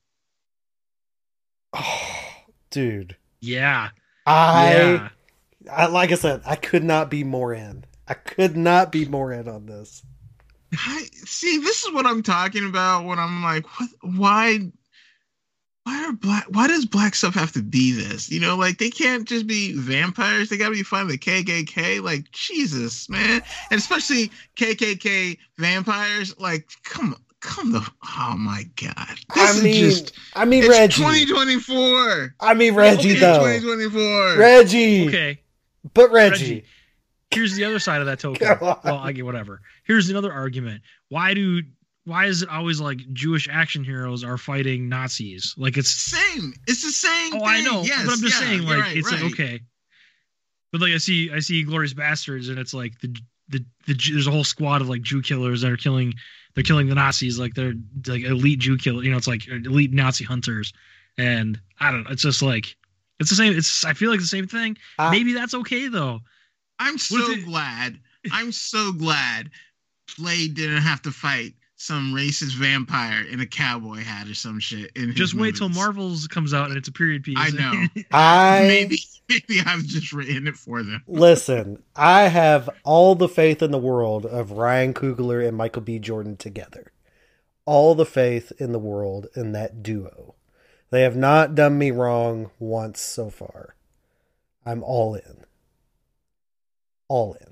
Oh, dude. Yeah, I, yeah. I like I said, I could not be more in. I could not be more in on this. I, see, this is what I'm talking about when I'm like, what? Why? Why are black? Why does black stuff have to be this? You know, like they can't just be vampires. They got to be fighting the K K K. Like Jesus, man, and especially K K K vampires. Like, come, come the. Oh my God, this I is mean, just. I mean It's Reggie. twenty twenty-four. I mean Reggie It's though. twenty twenty-four. Reggie. Okay. But Reggie. Reggie. Here's the other side of that token. Come on. Well, I get whatever. Here's another argument. Why do why is it always like Jewish action heroes are fighting Nazis? Like it's Same. It's the same. oh, thing. I know, Yes, but I'm just yeah, saying you're like right, it's right. like okay. But like I see I see Glorious Bastards and it's like the the the Jew- there's a whole squad of like Jew killers that are killing they're killing the Nazis like they're like elite Jew killer, you know, it's like elite Nazi hunters. And I don't know, it's just like it's the same it's I feel like the same thing. I- Maybe that's okay though. I'm What so if it- glad. I'm so glad Blade didn't have to fight some racist vampire in a cowboy hat or some shit. In his Just wait till movies. Marvel's comes out and it's a period piece. I know. I maybe maybe I've just written it for them. listen. I have all the faith in the world of Ryan Coogler and Michael B. Jordan together. All the faith in the world in that duo. They have not done me wrong once so far. I'm all in. All in.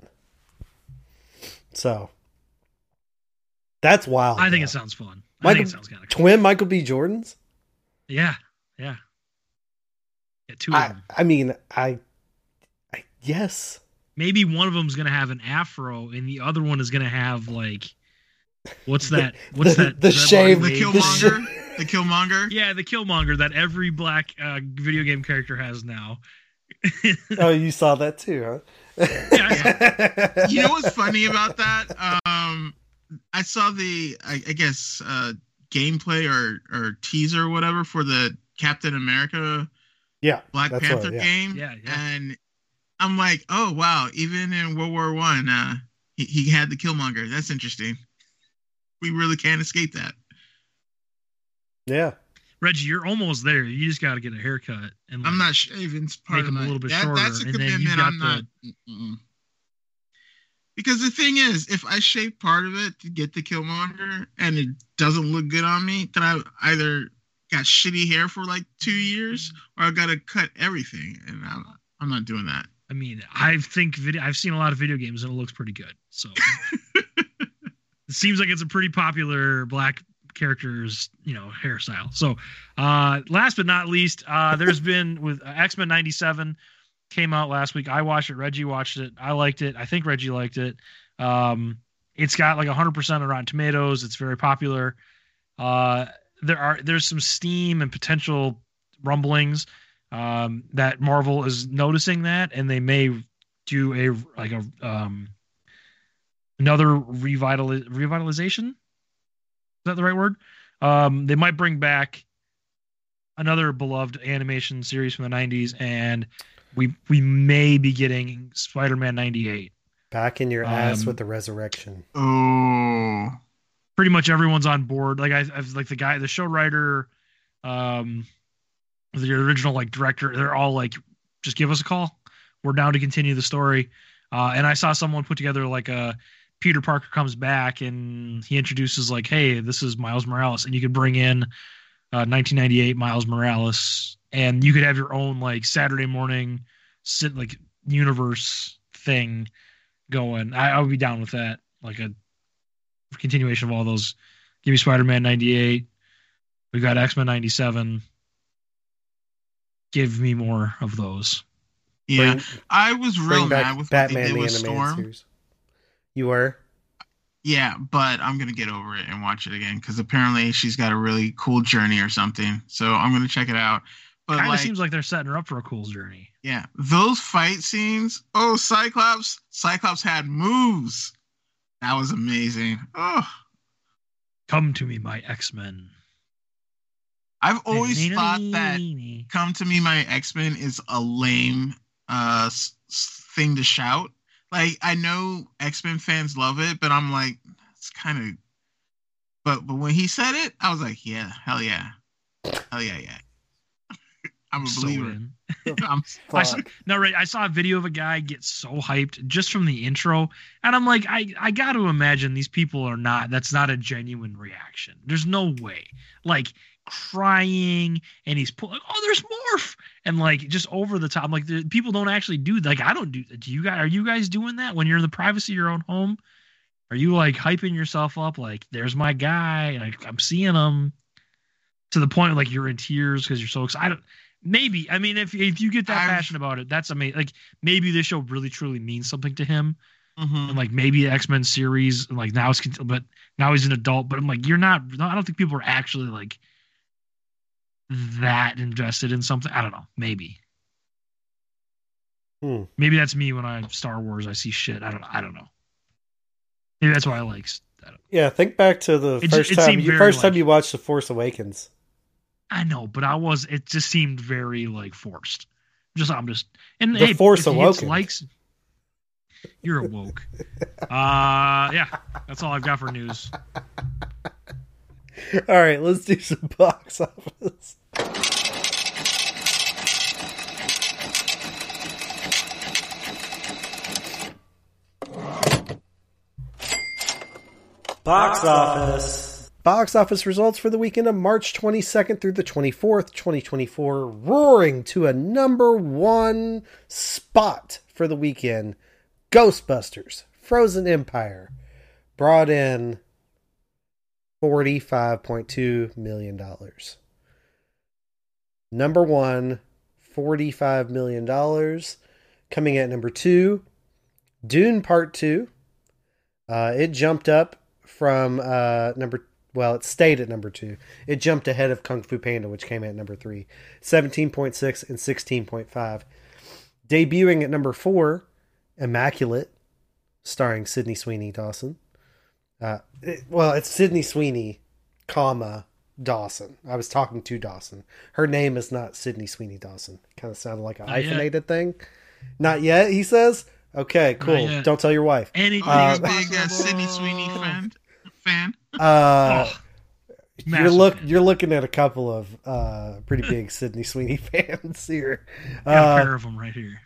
So that's wild. I think though. it sounds fun. I Michael, think it sounds kind of cool. twin Michael B. Jordans. Yeah, yeah. Yeah, two of I, them. I mean, I, I yes. Maybe one of them's gonna have an afro, and the other one is gonna have like, what's that? What's the, that? The that shave. The wig? Killmonger. The Killmonger. Yeah, the Killmonger that every black uh, video game character has now. Oh, you saw that too, huh? Yeah, You know what's funny about that? Um, I saw the, I, I guess, uh, gameplay or or teaser or whatever for the Captain America Yeah, Black that's Panther what, yeah. game. Yeah, yeah. And I'm like, oh wow, even in World War One, uh, he, he had the Killmonger. That's interesting. We really can't escape that. Yeah. Reggie, you're almost there. You just got to get a haircut. And like, I'm not shaving. It's part Make of him a my, little bit that, shorter, That's a and then you've commitment. got I'm not. Mm-mm. Because the thing is, if I shave part of it to get the Killmonger and it doesn't look good on me, then I either got shitty hair for like two years or I got to cut everything, and I'm, I'm not doing that. I mean, I think video. I've seen a lot of video games and it looks pretty good. So it seems like it's a pretty popular black character's, you know, hairstyle. So, uh, last but not least, uh, there's been with uh, X-Men ninety-seven came out last week. I watched it. Reggie watched it. I liked it. I think Reggie liked it. Um, it's got like one hundred percent on Rotten Tomatoes. It's very popular. Uh, there are there's some steam and potential rumblings um, that Marvel is noticing that, and they may do a like a um, another revital revitalization. Is that the right word? Um, they might bring back another beloved animation series from the nineties, and we we may be getting Spider-Man ninety-eight. Back in your ass Um, with the resurrection. Oh, Pretty much everyone's on board. Like I, I've like the guy, the show writer, um, the original like director. They're all like, just give us a call. We're down to continue the story. Uh, and I saw someone put together like a Peter Parker comes back and he introduces like, hey, this is Miles Morales, and you could bring in uh, nineteen ninety-eight Miles Morales, and you could have your own like Saturday morning sit like universe thing going. I, I would be down with that. Like a continuation of all those. Give me Spider-Man ninety-eight. We've got X-Men ninety-seven. Give me more of those. yeah. Bring- I was real Bring back mad with Batman what they the did with animated Storm. series. You were? Yeah, but I'm gonna get over it and watch it again because apparently she's got a really cool journey or something. So I'm gonna check it out. But Kind of like, seems like they're setting her up for a cool journey. yeah, those fight scenes. Oh, Cyclops! Cyclops had moves. That was amazing. Oh, Come to me, my X-Men. I've always thought that "Come to Me, My X-Men" is a lame uh s- s- thing to shout. Like, I know X-Men fans love it, but I'm like, it's kind of. But but when he said it, I was like, yeah, hell yeah, hell yeah, yeah. I'm a So believer. in. I'm, I saw, no, right. I saw a video of a guy get so hyped just from the intro, and I'm like, I, I got to imagine these people are not. That's not a genuine reaction. There's no way. Like crying, and he's pulling. Oh, there's Morph, and like just over the top. I'm like, the, people don't actually do. Like I don't do. Do you guys? Are you guys doing that when you're in the privacy of your own home? Are you like hyping yourself up? Like, there's my guy. Like I'm seeing him to the point like you're in tears because you're so excited. Maybe. I mean, if if you get that I've- passionate about it, that's amazing. Like maybe this show really truly means something to him, Mhm. and like maybe the X-Men series, and like now it's but now he's an adult. But I'm like, you're not. I don't think people are actually like that invested in something. I don't know. Maybe. Hmm. Maybe that's me when I Star Wars. I see shit. I don't. I don't know. Maybe that's why I like. I, don't, Yeah, think back to the It ju- first it time seemed you very first time like- you watched The Force Awakens. I know, but I was. It just seemed very like forced. Just I'm just and The hey, Force if he hits Awoken. likes. You're awoke. uh yeah, that's all I've got for news. All right, let's do some box office. Box office. Box office results for the weekend of March twenty-second through the twenty-fourth, twenty twenty-four, roaring to a number one spot for the weekend. Ghostbusters, Frozen Empire, brought in forty-five point two million dollars. Number one, forty-five million dollars. Coming at number two, Dune Part two. Uh, it jumped up from uh, number, well, it stayed at number two. It jumped ahead of Kung Fu Panda, which came at number three. seventeen point six and sixteen point five. Debuting at number four, Immaculate, starring Sydney Sweeney Dawson. Uh, it, well, it's Sydney Sweeney, comma, Dawson. I was talking to Dawson. Her name is not Sydney Sweeney Dawson. Kind of sounded like a Not yet. hyphenated thing. Not yet, he says. Okay, cool. yet. Don't tell your wife. Anything Are is you a big uh, possible. Sydney Sweeney fan? Fan? Uh, Oh, you're massive look fan. you're looking at a couple of uh, pretty big Sydney Sweeney fans here. Got a Uh, pair of them right here.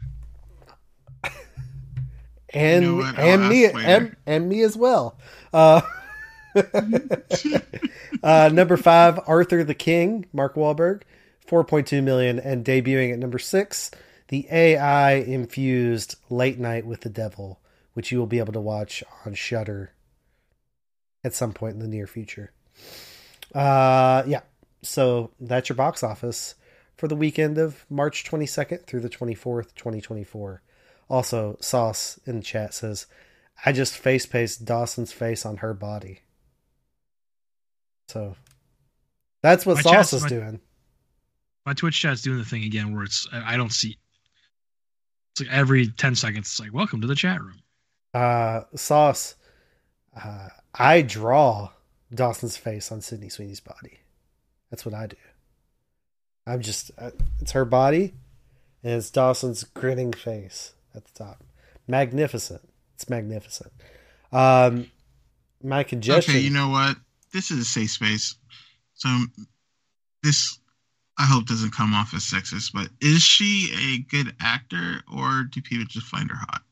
and You know what? I'll and ask me later. and, and me as well. Uh, uh, number five, Arthur the King, Mark Wahlberg, four point two million, and debuting at number six, the A I infused Late Night with the Devil, which you will be able to watch on Shudder at some point in the near future. Uh, yeah, so that's your box office for the weekend of March twenty-second through the twenty-fourth, twenty twenty-four. Also, Sauce in the chat says, I just face pasted Dawson's face on her body. So, That's what My Sauce chat's- is my- doing. My Twitch chat's doing the thing again where it's I I don't see. It's like every ten seconds. It's like welcome to the chat room. Uh, Sauce, uh, I draw Dawson's face on Sydney Sweeney's body. That's what I do. I'm just, uh, it's her body, and it's Dawson's grinning face at the top. Magnificent. It's magnificent. Um, my congestion. Okay, you know what? This is a safe space. So this, I hope, doesn't come off as sexist, but is she a good actor, or do people just find her hot?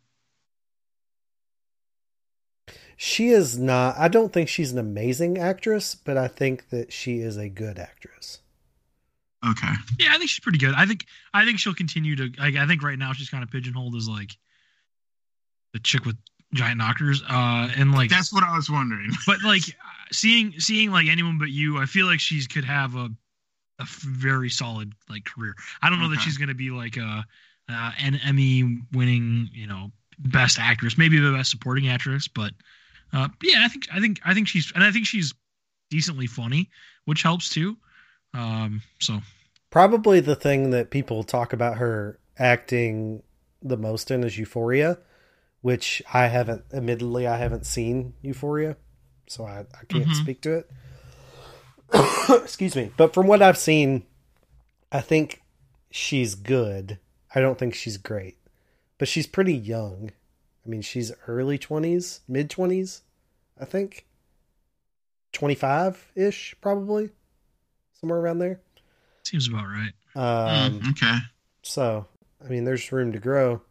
She is not, I don't think she's an amazing actress, but I think that she is a good actress. Okay. Yeah, I think she's pretty good. I think I think she'll continue to. Like, I think right now she's kind of pigeonholed as like the chick with giant knockers, uh, and like That's what I was wondering. But like seeing seeing like Anyone But You, I feel like she's could have a a very solid like career. I don't know that Okay. she's gonna be like a, uh, an Emmy winning, you know, best actress, maybe the best supporting actress, but uh, yeah, I think I think I think she's and I think she's decently funny, which helps too. Um, so Probably the thing that people talk about her acting the most in is Euphoria, which I haven't, admittedly, I haven't seen Euphoria, so I, I can't Mhm. speak to it. Excuse me. But from what I've seen, I think she's good. I don't think she's great, but she's pretty young. I mean, she's early twenties, mid twenties, I think. twenty-five-ish, probably. Somewhere around there. seems about right. Um, Mm, okay. So, I mean, there's room to grow.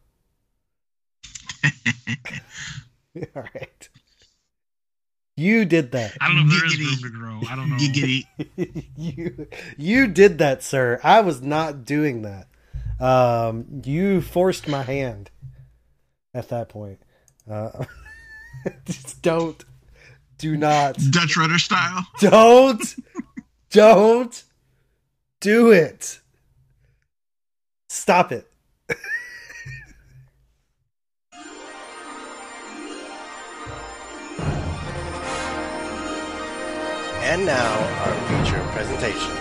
All right. You did that. I don't know if there is Giggity. room to grow. I don't know. Giggity. you you did that, sir. I was not doing that. Um, you forced my hand at that point. Uh, just don't, do not, Dutch rudder style. don't, don't do it. Stop it. And now, our feature presentation.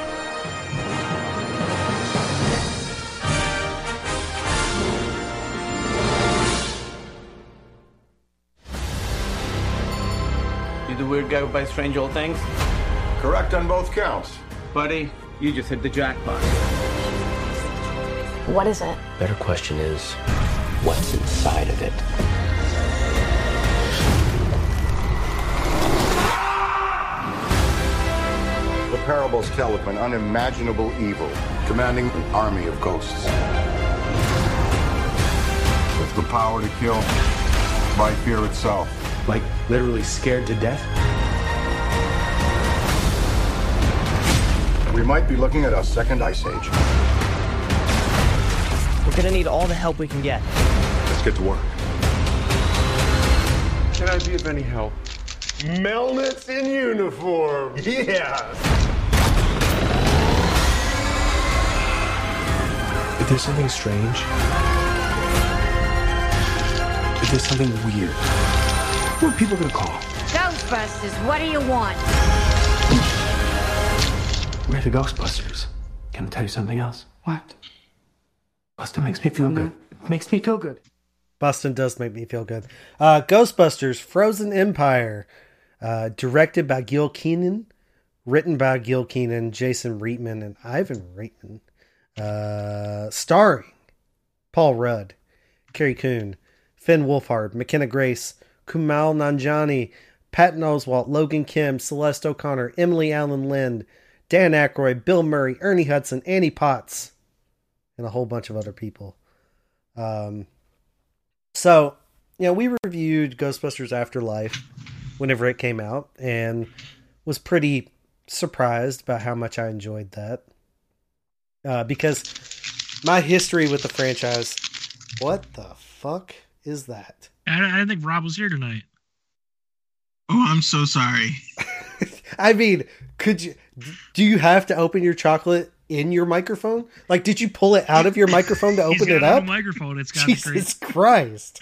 You the weird guy who buys strange old things? Correct on both counts. Buddy, you just hit the jackpot. What is it? Better question is, what's inside of it? The parables tell of an unimaginable evil commanding an army of ghosts. With the power to kill by fear itself. Like literally scared to death? We might be looking at a second ice age. We're gonna need all the help we can get. Let's get to work. Can I be of any help? Melnitz in uniform. Yes. If there's something strange, if there's something weird, what are people gonna call? Ghostbusters, what do you want? We're the Ghostbusters. Can I tell you something else? What? Bustin' makes me feel good. It makes me feel good. Bustin' does make me feel good. Uh, Ghostbusters Frozen Empire, uh, directed by Gil Kenan, written by Gil Kenan, Jason Reitman, and Ivan Reitman, uh, starring Paul Rudd, Carrie Coon, Finn Wolfhard, McKenna Grace, Kumail Nanjiani, Patton Oswalt, Logan Kim, Celeste O'Connor, Emily Allen Lind, Dan Aykroyd, Bill Murray, Ernie Hudson, Annie Potts, and a whole bunch of other people. Um, so, you know, we reviewed Ghostbusters Afterlife whenever it came out and was pretty surprised by how much I enjoyed that. Uh, because my history with the franchise, what the fuck is that? I, I didn't think Rob was here tonight. Oh, I'm so sorry. I mean, could you, do you have to open your chocolate in your microphone? Like, did you pull it out of your microphone to open He's got it a up? new microphone. It's got Jesus great. Christ.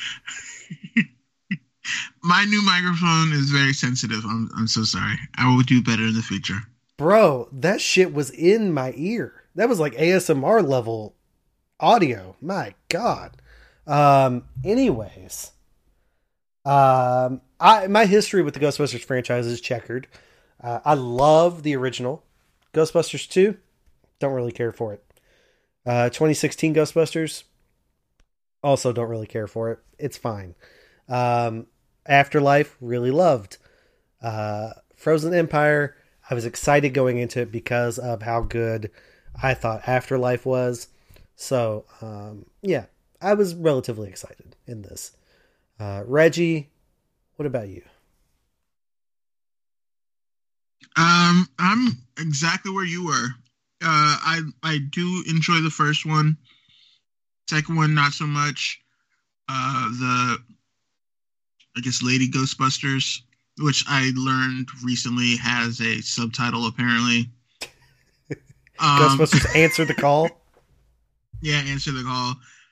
My new microphone is very sensitive. I'm I'm so sorry. I will do better in the future. Bro, that shit was in my ear. That was like A S M R level audio. My God. Um, anyways, um, I, my history with the Ghostbusters franchise is checkered. Uh, I love the original Ghostbusters two. Don't really care for it. Uh, twenty sixteen Ghostbusters. Also don't really care for it. It's fine. Um, Afterlife, really loved. Uh, Frozen Empire, I was excited going into it because of how good I thought Afterlife was. So, um, yeah, I was relatively excited in this. Uh, Reggie, what about you? Um, I'm exactly where you were. Uh, I I do enjoy the first one. Second one, not so much. Uh, the I guess Lady Ghostbusters, which I learned recently has a subtitle apparently. Um, Ghostbusters Answer the Call. Yeah, Answer the Call.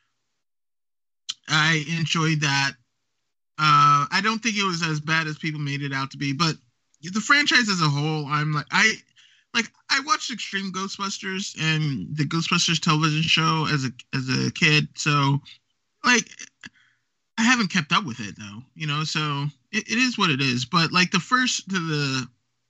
I enjoyed that. Uh, I don't think it was as bad as people made it out to be, but the franchise as a whole, I'm like, I like, I watched Extreme Ghostbusters and the Ghostbusters television show as a as a kid, so like, I haven't kept up with it though, you know. So it, it is what it is. But like the first to the,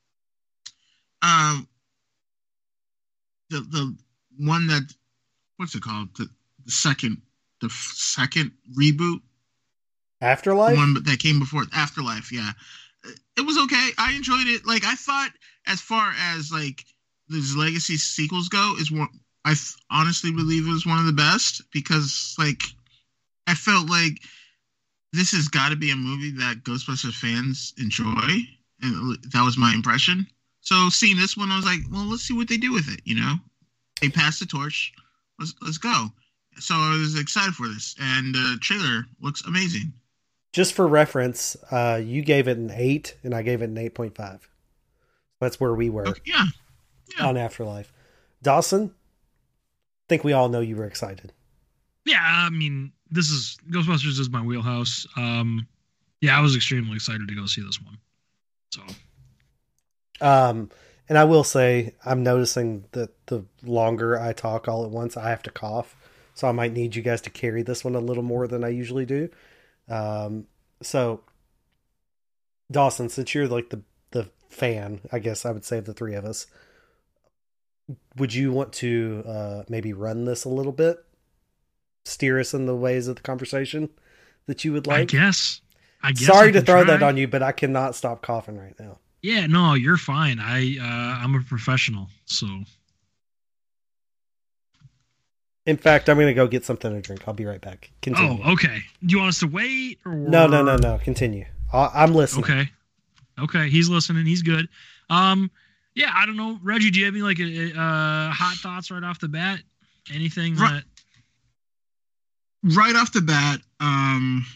um, the the one that what's it called the, the second the f- second reboot. Afterlife? The one that came before Afterlife, yeah. It was okay. I enjoyed it. Like, I thought, as far as, like, these legacy sequels go, is one, I th- honestly believe it was one of the best, because, like, I felt like this has got to be a movie that Ghostbusters fans enjoy, and that was my impression. So, seeing this one, I was like, well, let's see what they do with it, you know? They passed the torch. Let's, let's go. So, I was excited for this, and the trailer looks amazing. Just for reference, uh, you gave it an eight, and I gave it an eight point five. That's where we were. Okay, yeah. yeah. On Afterlife. Dawson, I think we all know you were excited. Yeah, I mean, this is Ghostbusters is my wheelhouse. Um, yeah, I was extremely excited to go see this one. So, um, and I will say, I'm noticing that the longer I talk all at once, I have to cough. So I might need you guys to carry this one a little more than I usually do. Um, so Dawson, since you're like the, the fan, I guess I would say of the three of us, would you want to, uh, maybe run this a little bit? Steer us in the ways of the conversation that you would like? I guess. I guess Sorry I to throw try. that on you, but I cannot stop coughing right now. Yeah, no, you're fine. I, uh, I'm a professional, so. In fact, I'm going to go get something to drink. I'll be right back. Continue. Oh, okay. Do you want us to wait? Or No, no, no, no. Continue. I- I'm listening. Okay. Okay. He's listening. He's good. Um, yeah, I don't know. Reggie, do you have any like uh, hot thoughts right off the bat? Anything right, that... right off the bat, um,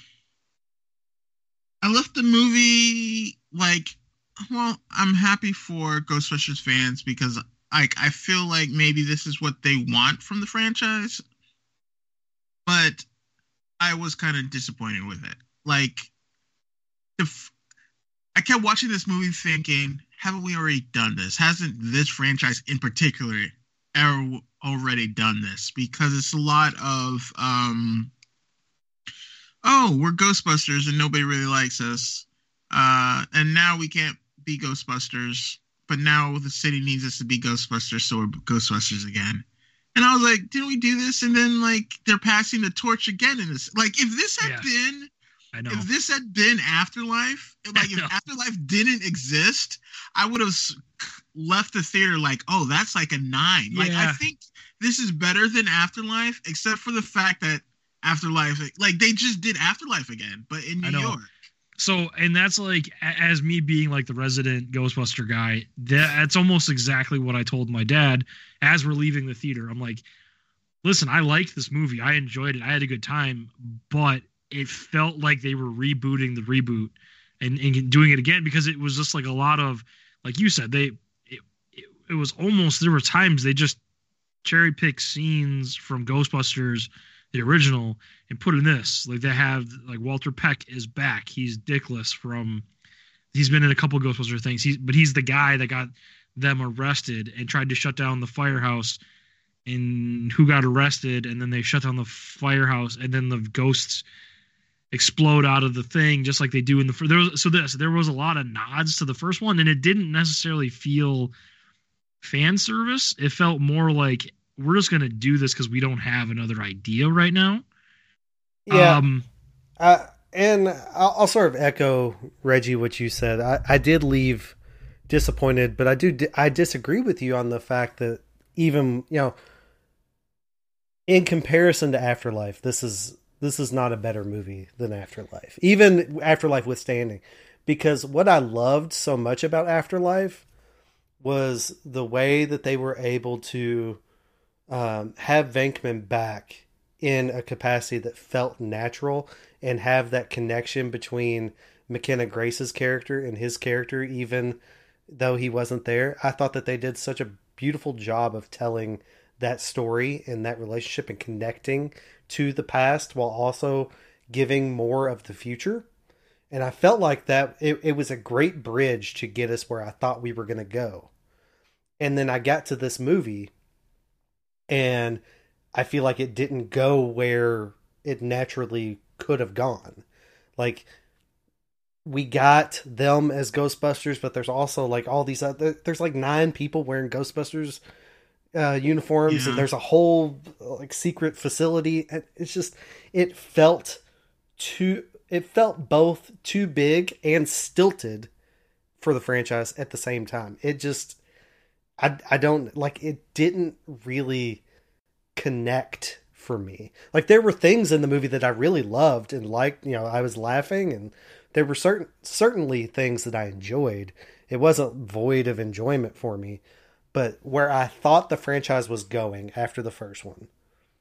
I left the movie like, well, I'm happy for Ghostbusters fans because Like, I feel like maybe this is what they want from the franchise, but I was kind of disappointed with it. Like, if I kept watching this movie thinking, haven't we already done this? Hasn't this franchise in particular ever already done this? Because it's a lot of, um, oh, we're Ghostbusters and nobody really likes us. Uh, and now we can't be Ghostbusters. But now the city needs us to be Ghostbusters, so we're Ghostbusters again. And I was like, didn't we do this? And then, like, they're passing the torch again in this. Like, if this had yeah. been... I know. If this had been Afterlife, like, if Afterlife didn't exist, I would have left the theater like, oh, that's like a nine. Yeah. Like, I think this is better than Afterlife, except for the fact that Afterlife... Like, they just did Afterlife again, but in New York. So, and that's like, as me being like the resident Ghostbuster guy, that, that's almost exactly what I told my dad as we're leaving the theater. I'm like, listen, I liked this movie. I enjoyed it. I had a good time, but it felt like they were rebooting the reboot and, and doing it again because it was just like a lot of, like you said, they, it, it, it was almost, there were times they just cherry pick scenes from Ghostbusters, the original, and put in this. Like, they have, like, Walter Peck is back. He's Dickless from, he's been in a couple Ghostbuster things. He's, but he's the guy that got them arrested and tried to shut down the firehouse, and who got arrested, and then they shut down the firehouse, and then the ghosts explode out of the thing just like they do in the first. There was, so this there was a lot of nods to the first one, and it didn't necessarily feel fan service. It felt more like we're just going to do this because we don't have another idea right now. Yeah. Um, uh, and I'll, I'll sort of echo, Reggie, what you said. I, I did leave disappointed, but I do I disagree with you on the fact that even, you know, in comparison to Afterlife, this is this is not a better movie than Afterlife, even Afterlife withstanding, because what I loved so much about Afterlife was the way that they were able to um, have Venkman back in a capacity that felt natural and have that connection between McKenna Grace's character and his character, even though he wasn't there. I thought that they did such a beautiful job of telling that story and that relationship and connecting to the past while also giving more of the future. And I felt like that it, it was a great bridge to get us where I thought we were going to go. And then I got to this movie and I feel like it didn't go where it naturally could have gone. Like, we got them as Ghostbusters, but there's also like all these other, there's like nine people wearing Ghostbusters uh, uniforms, yeah. and there's a whole like secret facility. And it's just, it felt too, it felt both too big and stilted for the franchise at the same time. It just, I, I don't like, it didn't really connect for me. Like, there were things in the movie that I really loved and liked, you know, I was laughing, and there were certain, certainly things that I enjoyed. It wasn't void of enjoyment for me, but where I thought the franchise was going after the first one,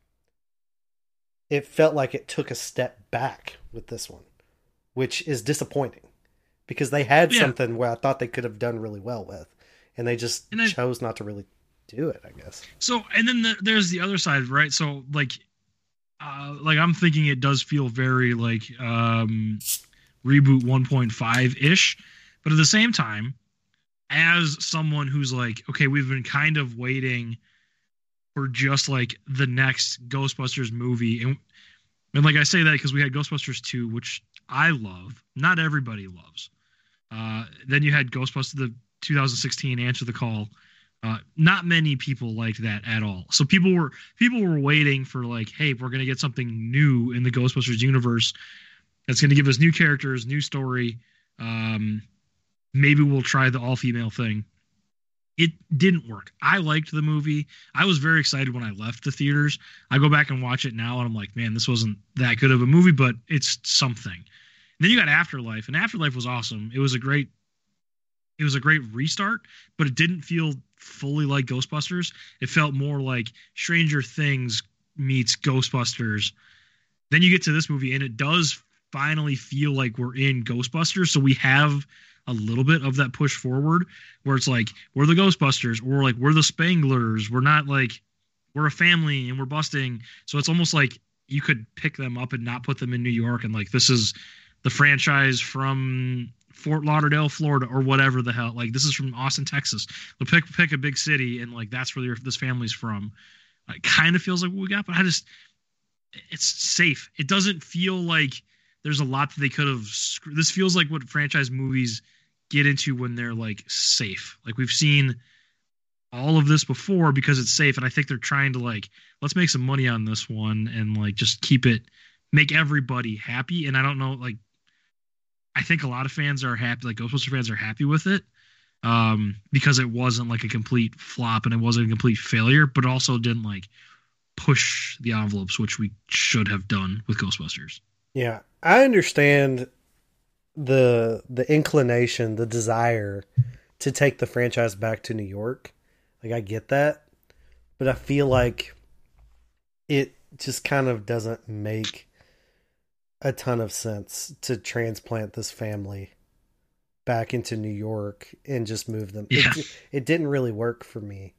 it felt like it took a step back with this one, which is disappointing because they had yeah. something where I thought they could have done really well with, and they just and I, chose not to really do it, I guess. So, and then the, there's the other side, right? So like, uh, like I'm thinking it does feel very like, um, Reboot one point five ish, but at the same time, as someone who's like, okay, we've been kind of waiting for just like the next Ghostbusters movie, and and like I say that because we had Ghostbusters two, which I love, not everybody loves. Uh, then you had Ghostbusters the two thousand sixteen Answer the Call. Uh, not many people liked that at all. So people were people were waiting for like, hey, we're gonna get something new in the Ghostbusters universe. That's going to give us new characters, new story. Um, maybe we'll try the all-female thing. It didn't work. I liked the movie. I was very excited when I left the theaters. I go back and watch it now, and I'm like, man, this wasn't that good of a movie, but it's something. And then you got Afterlife, and Afterlife was awesome. It was a great, it was a great restart, but it didn't feel fully like Ghostbusters. It felt more like Stranger Things meets Ghostbusters. Then you get to this movie, and it does finally feel like we're in Ghostbusters, so we have a little bit of that push forward where it's like we're the Ghostbusters, or like we're the Spanglers. We're not like we're a family and we're busting. So it's almost like you could pick them up and not put them in New York, and like this is the franchise from Fort Lauderdale, Florida, or whatever the hell. Like this is from Austin, Texas. We'll pick pick a big city, and like that's where this family's from. It kind of feels like what we got, but I just it's safe. It doesn't feel like there's a lot that they could have. This feels like what franchise movies get into when they're like safe. Like we've seen all of this before because it's safe. And I think they're trying to like, let's make some money on this one and like, just keep it, make everybody happy. And I don't know, like, I think a lot of fans are happy. Like Ghostbusters fans are happy with it um, because it wasn't like a complete flop and it wasn't a complete failure, but also didn't like push the envelopes, which we should have done with Ghostbusters. Yeah, I understand the the inclination, the desire to take the franchise back to New York. Like, I get that. But I feel like it just kind of doesn't make a ton of sense to transplant this family back into New York and just move them. Yeah. It, it didn't really work for me.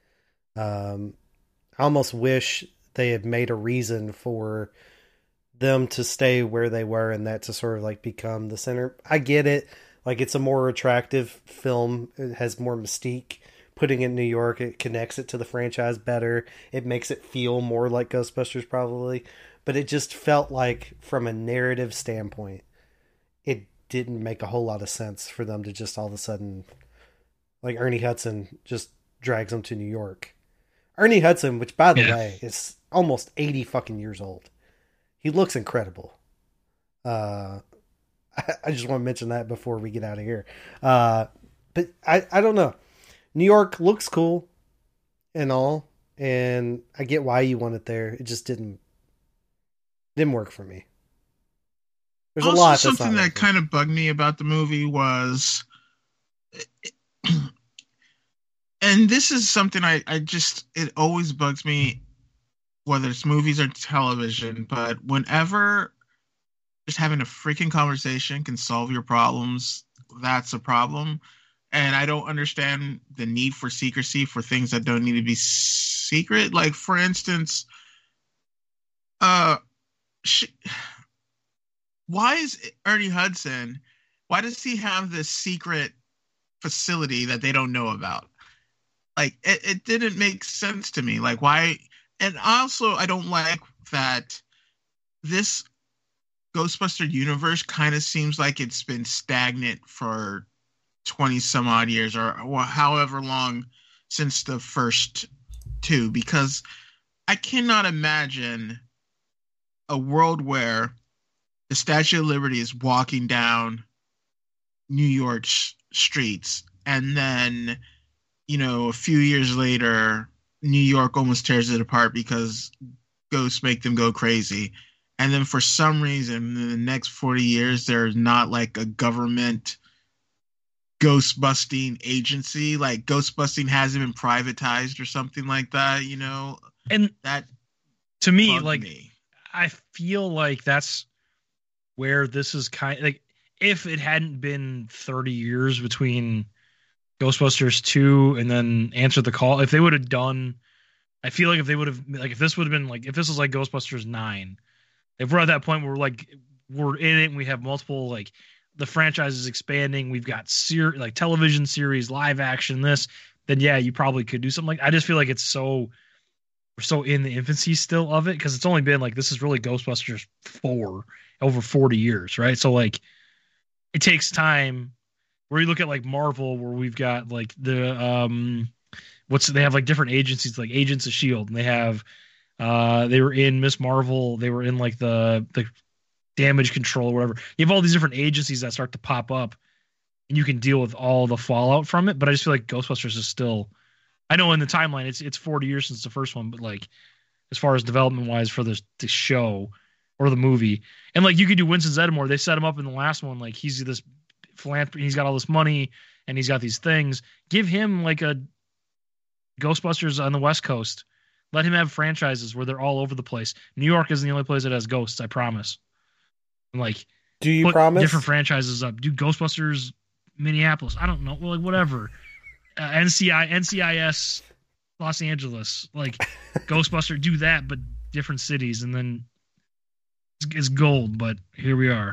Um, I almost wish they had made a reason for them to stay where they were and that to sort of like become the center. I get it. Like, it's a more attractive film. It has more mystique. Putting it in New York, it connects it to the franchise better. It makes it feel more like Ghostbusters, probably. But it just felt like, from a narrative standpoint, it didn't make a whole lot of sense for them to just all of a sudden, like, Ernie Hudson just drags them to New York. Ernie Hudson, which, by the yeah. way, is almost eighty fucking years old. He looks incredible. Uh, I, I just want to mention that before we get out of here. Uh, but I, I don't know. New York looks cool and all, and I get why you want it there. It just didn't didn't work for me. There's also, a lot. Something that kind of bugged me about the movie was, and this is something I, I just, it always bugs me, whether it's movies or television, but whenever just having a freaking conversation can solve your problems, that's a problem. And I don't understand the need for secrecy for things that don't need to be secret. Like, for instance, uh, she, why is Ernie Hudson, why does he have this secret facility that they don't know about? Like, it, it didn't make sense to me. Like, why? And also, I don't like that this Ghostbuster universe kind of seems like it's been stagnant for twenty some odd years, or however long since the first two, because I cannot imagine a world where the Statue of Liberty is walking down New York sh- streets, and then, you know, a few years later, New York almost tears it apart because ghosts make them go crazy. And then for some reason, in the next forty years, there's not like a government ghost busting agency, like ghost busting hasn't been privatized or something like that, you know. And that to me, like me. I feel like that's where this is kind of like, if it hadn't been thirty years between Ghostbusters two and then Answer the Call, if they would have done, I feel like if they would have, like, if this would have been like, if this was like Ghostbusters nine, if we're at that point where we're like, we're in it and we have multiple, like, the franchise is expanding, we've got ser- like television series, live action, this, then yeah, you probably could do something like, I just feel like it's so, we're so in the infancy still of it, because it's only been like, this is really Ghostbusters four over forty years, right? So like, it takes time. Where you look at like Marvel, where we've got like the um what's they have like different agencies, like Agents of S H I E L D, and they have uh they were in Miss Marvel, they were in like the the damage control or whatever. You have all these different agencies that start to pop up, and you can deal with all the fallout from it. But I just feel like Ghostbusters is still, I know in the timeline it's it's forty years since the first one, but like as far as development wise for this the show or the movie, and like you could do Winston Zeddemore, they set him up in the last one, like he's this philanthropy, he's got all this money and he's got these things. Give him like a Ghostbusters on the West Coast. Let him have franchises where they're all over the place. New York isn't the only place that has ghosts, I promise. And like, do you put promise different franchises up? Do Ghostbusters Minneapolis? I don't know, like whatever. Uh, N C I N C I S Los Angeles, like Ghostbuster, do that, but different cities, and then it's, it's gold. But here we are.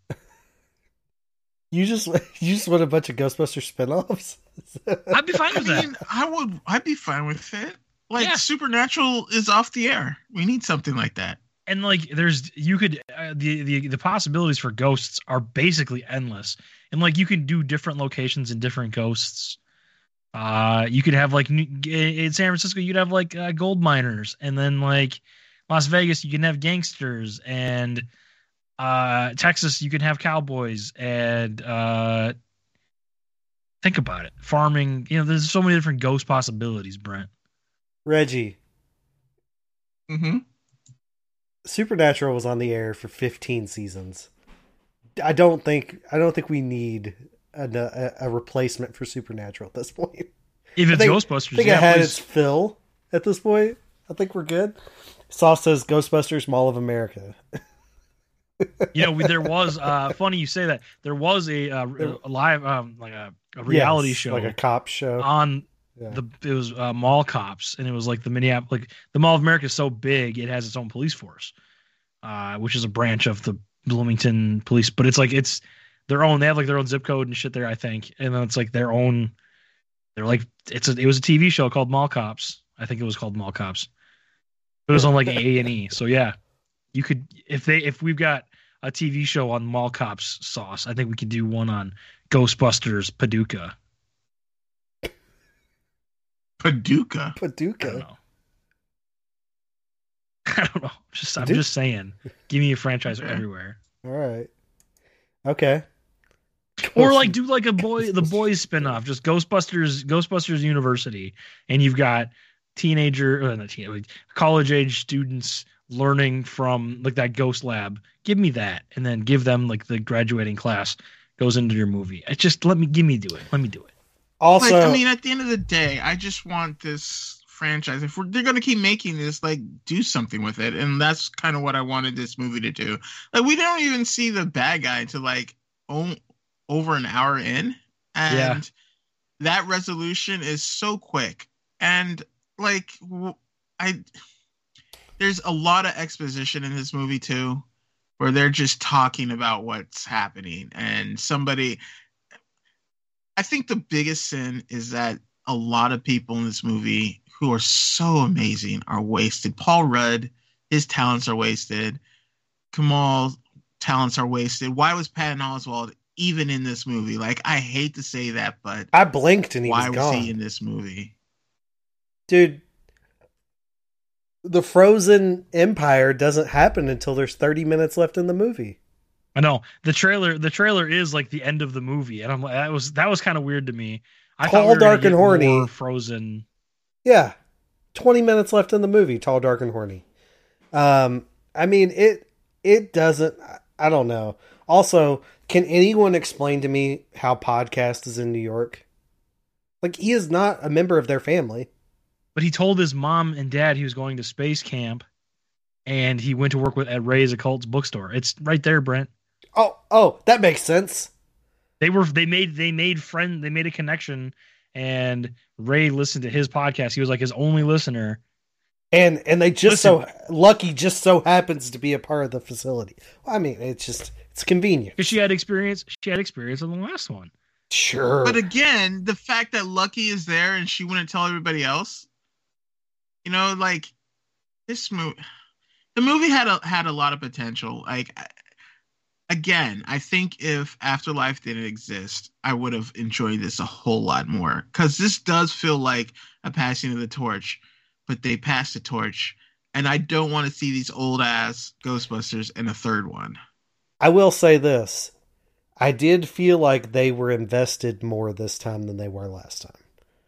You just you just want a bunch of Ghostbuster spinoffs? I'd be fine with I that. mean, I would. I'd be fine with it. Like, Yeah. Supernatural is off the air. We need something like that. And like, there's you could uh, the the the possibilities for ghosts are basically endless. And like, you can do different locations and different ghosts. Uh, you could have like new- in San Francisco, you'd have like uh, gold miners, and then like Las Vegas, you can have gangsters, and uh, Texas, you can have cowboys, and uh, think about it, farming. You know, there's so many different ghost possibilities, Brent. Reggie. Mm-hmm. Supernatural was on the air for fifteen seasons. I don't think I don't think we need a, a, a replacement for Supernatural at this point. If it's I think, Ghostbusters, I think yeah, it had please. its fill at this point. I think we're good. Sauce says Ghostbusters Mall of America. You know, we, there was uh, funny you say that. There was a, uh, a live um, like a, a reality Yes, show, like a cop show on Yeah. the. It was uh, Mall Cops, and it was like the Minneapolis. Like the Mall of America is so big, it has its own police force, uh, which is a branch of the Bloomington Police. But it's like it's their own. They have like their own zip code and shit there, I think. And then it's like their own. They're like it's a, it was a T V show called Mall Cops. I think it was called Mall Cops. It was on like A and E. So yeah, you could if they if we've got a T V show on Mall Cops sauce, I think we could do one on Ghostbusters Paducah. Paducah. Paducah. I don't know. I don't know. Just I'm just saying. Give me a franchise Okay. everywhere. All right. Okay. Or like do like a boy the boys spinoff, just Ghostbusters Ghostbusters University, and you've got teenager uh, not teen, college age students learning from like that ghost lab. Give me that, and then give them like the graduating class goes into your movie. It just let me give me do it. Let me do it. Also, like, I mean, at the end of the day, I just want this franchise. If we're, they're going to keep making this, like, do something with it, and that's kind of what I wanted this movie to do. Like, we don't even see the bad guy until like o- over an hour in, and Yeah. that resolution is so quick. And like, w- I there's a lot of exposition in this movie too, where they're just talking about what's happening, and somebody. I think the biggest sin is that a lot of people in this movie who are so amazing are wasted. Paul Rudd, his talents are wasted. Kamal's talents are wasted. Why was Patton Oswalt even in this movie? Like, I hate to say that, but I blinked and he why was was gone. he in this movie? Dude, the Frozen Empire doesn't happen until there's thirty minutes left in the movie. I know the trailer. The trailer is like the end of the movie, and I'm like, that was that was kind of weird to me. I Tall, thought we were gonna Dark, and get Horny. more Frozen. Yeah. twenty minutes left in the movie, Tall, Dark, and Horny. Um, I mean, it it doesn't, I don't know. Also, can anyone explain to me how Podcast is in New York? Like, he is not a member of their family. But he told his mom and dad he was going to space camp, and he went to work with at Ray's Occult's bookstore. It's right there, Brent. Oh, oh, that makes sense. They were they made they made friend they made a connection, and Ray listened to his podcast. He was like his only listener. And and they just Listen. so Lucky just so happens to be a part of the facility. I mean, it's just it's convenient. Because she had experience. She had experience on the last one. Sure. But again, the fact that Lucky is there and she wouldn't tell everybody else, you know, like this movie, the movie had a had a lot of potential. Like, again, I think if Afterlife didn't exist, I would have enjoyed this a whole lot more, because this does feel like a passing of the torch, but they passed the torch, and I don't want to see these old ass Ghostbusters in a third one. I will say this. I did feel like they were invested more this time than they were last time.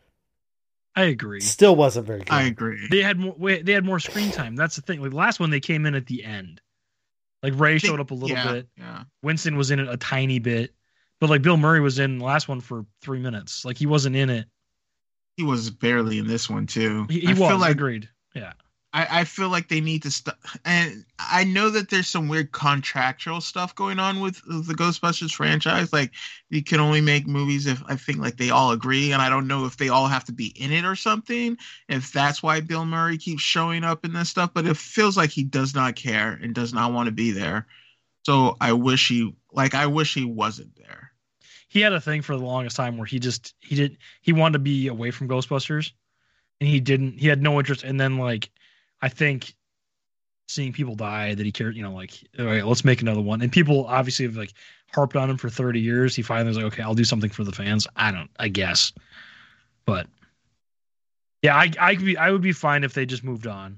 I agree. Still wasn't very good. I agree. They had more. wait, They had more screen time. That's the thing. Like the last one, they came in at the end. Like Ray showed up a little yeah, bit. Yeah. Winston was in it a tiny bit, but like Bill Murray was in the last one for three minutes. Like he wasn't in it. He was barely in this one too. He, he I was. feel like Agreed. Yeah. I, I feel like they need to stop. And I know that there's some weird contractual stuff going on with the Ghostbusters franchise. Like, you can only make movies if I think like they all agree. And I don't know if they all have to be in it or something, if that's why Bill Murray keeps showing up in this stuff. But it feels like he does not care and does not want to be there. So I wish he, like, I wish he wasn't there. He had a thing for the longest time where he just, he did, he wanted to be away from Ghostbusters, and he didn't, he had no interest. And then like, I think seeing people die that he cared, you know, like, all right, let's make another one. And people obviously have like harped on him for thirty years. He finally was like, okay, I'll do something for the fans. I don't, I guess. But yeah, I, I could be, I would be fine if they just moved on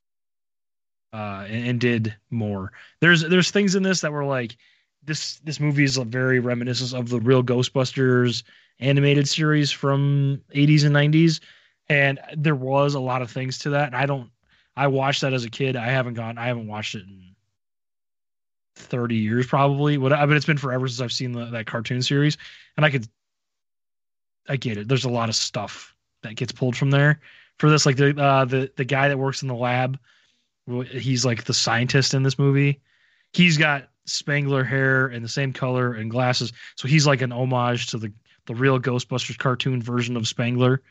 uh, and, and did more. There's, there's things in this that were like, this, this movie is very reminiscent of the real Ghostbusters animated series from eighties and nineties. And there was a lot of things to that. And I don't, I watched that as a kid. I haven't gone, I haven't watched it in thirty years probably. What I mean, it's been forever since I've seen the, that cartoon series, and I could, I get it. There's a lot of stuff that gets pulled from there for this. Like the, uh, the, the guy that works in the lab, he's like the scientist in this movie. He's got Spangler hair and the same color and glasses. So he's like an homage to the, the real Ghostbusters cartoon version of Spangler.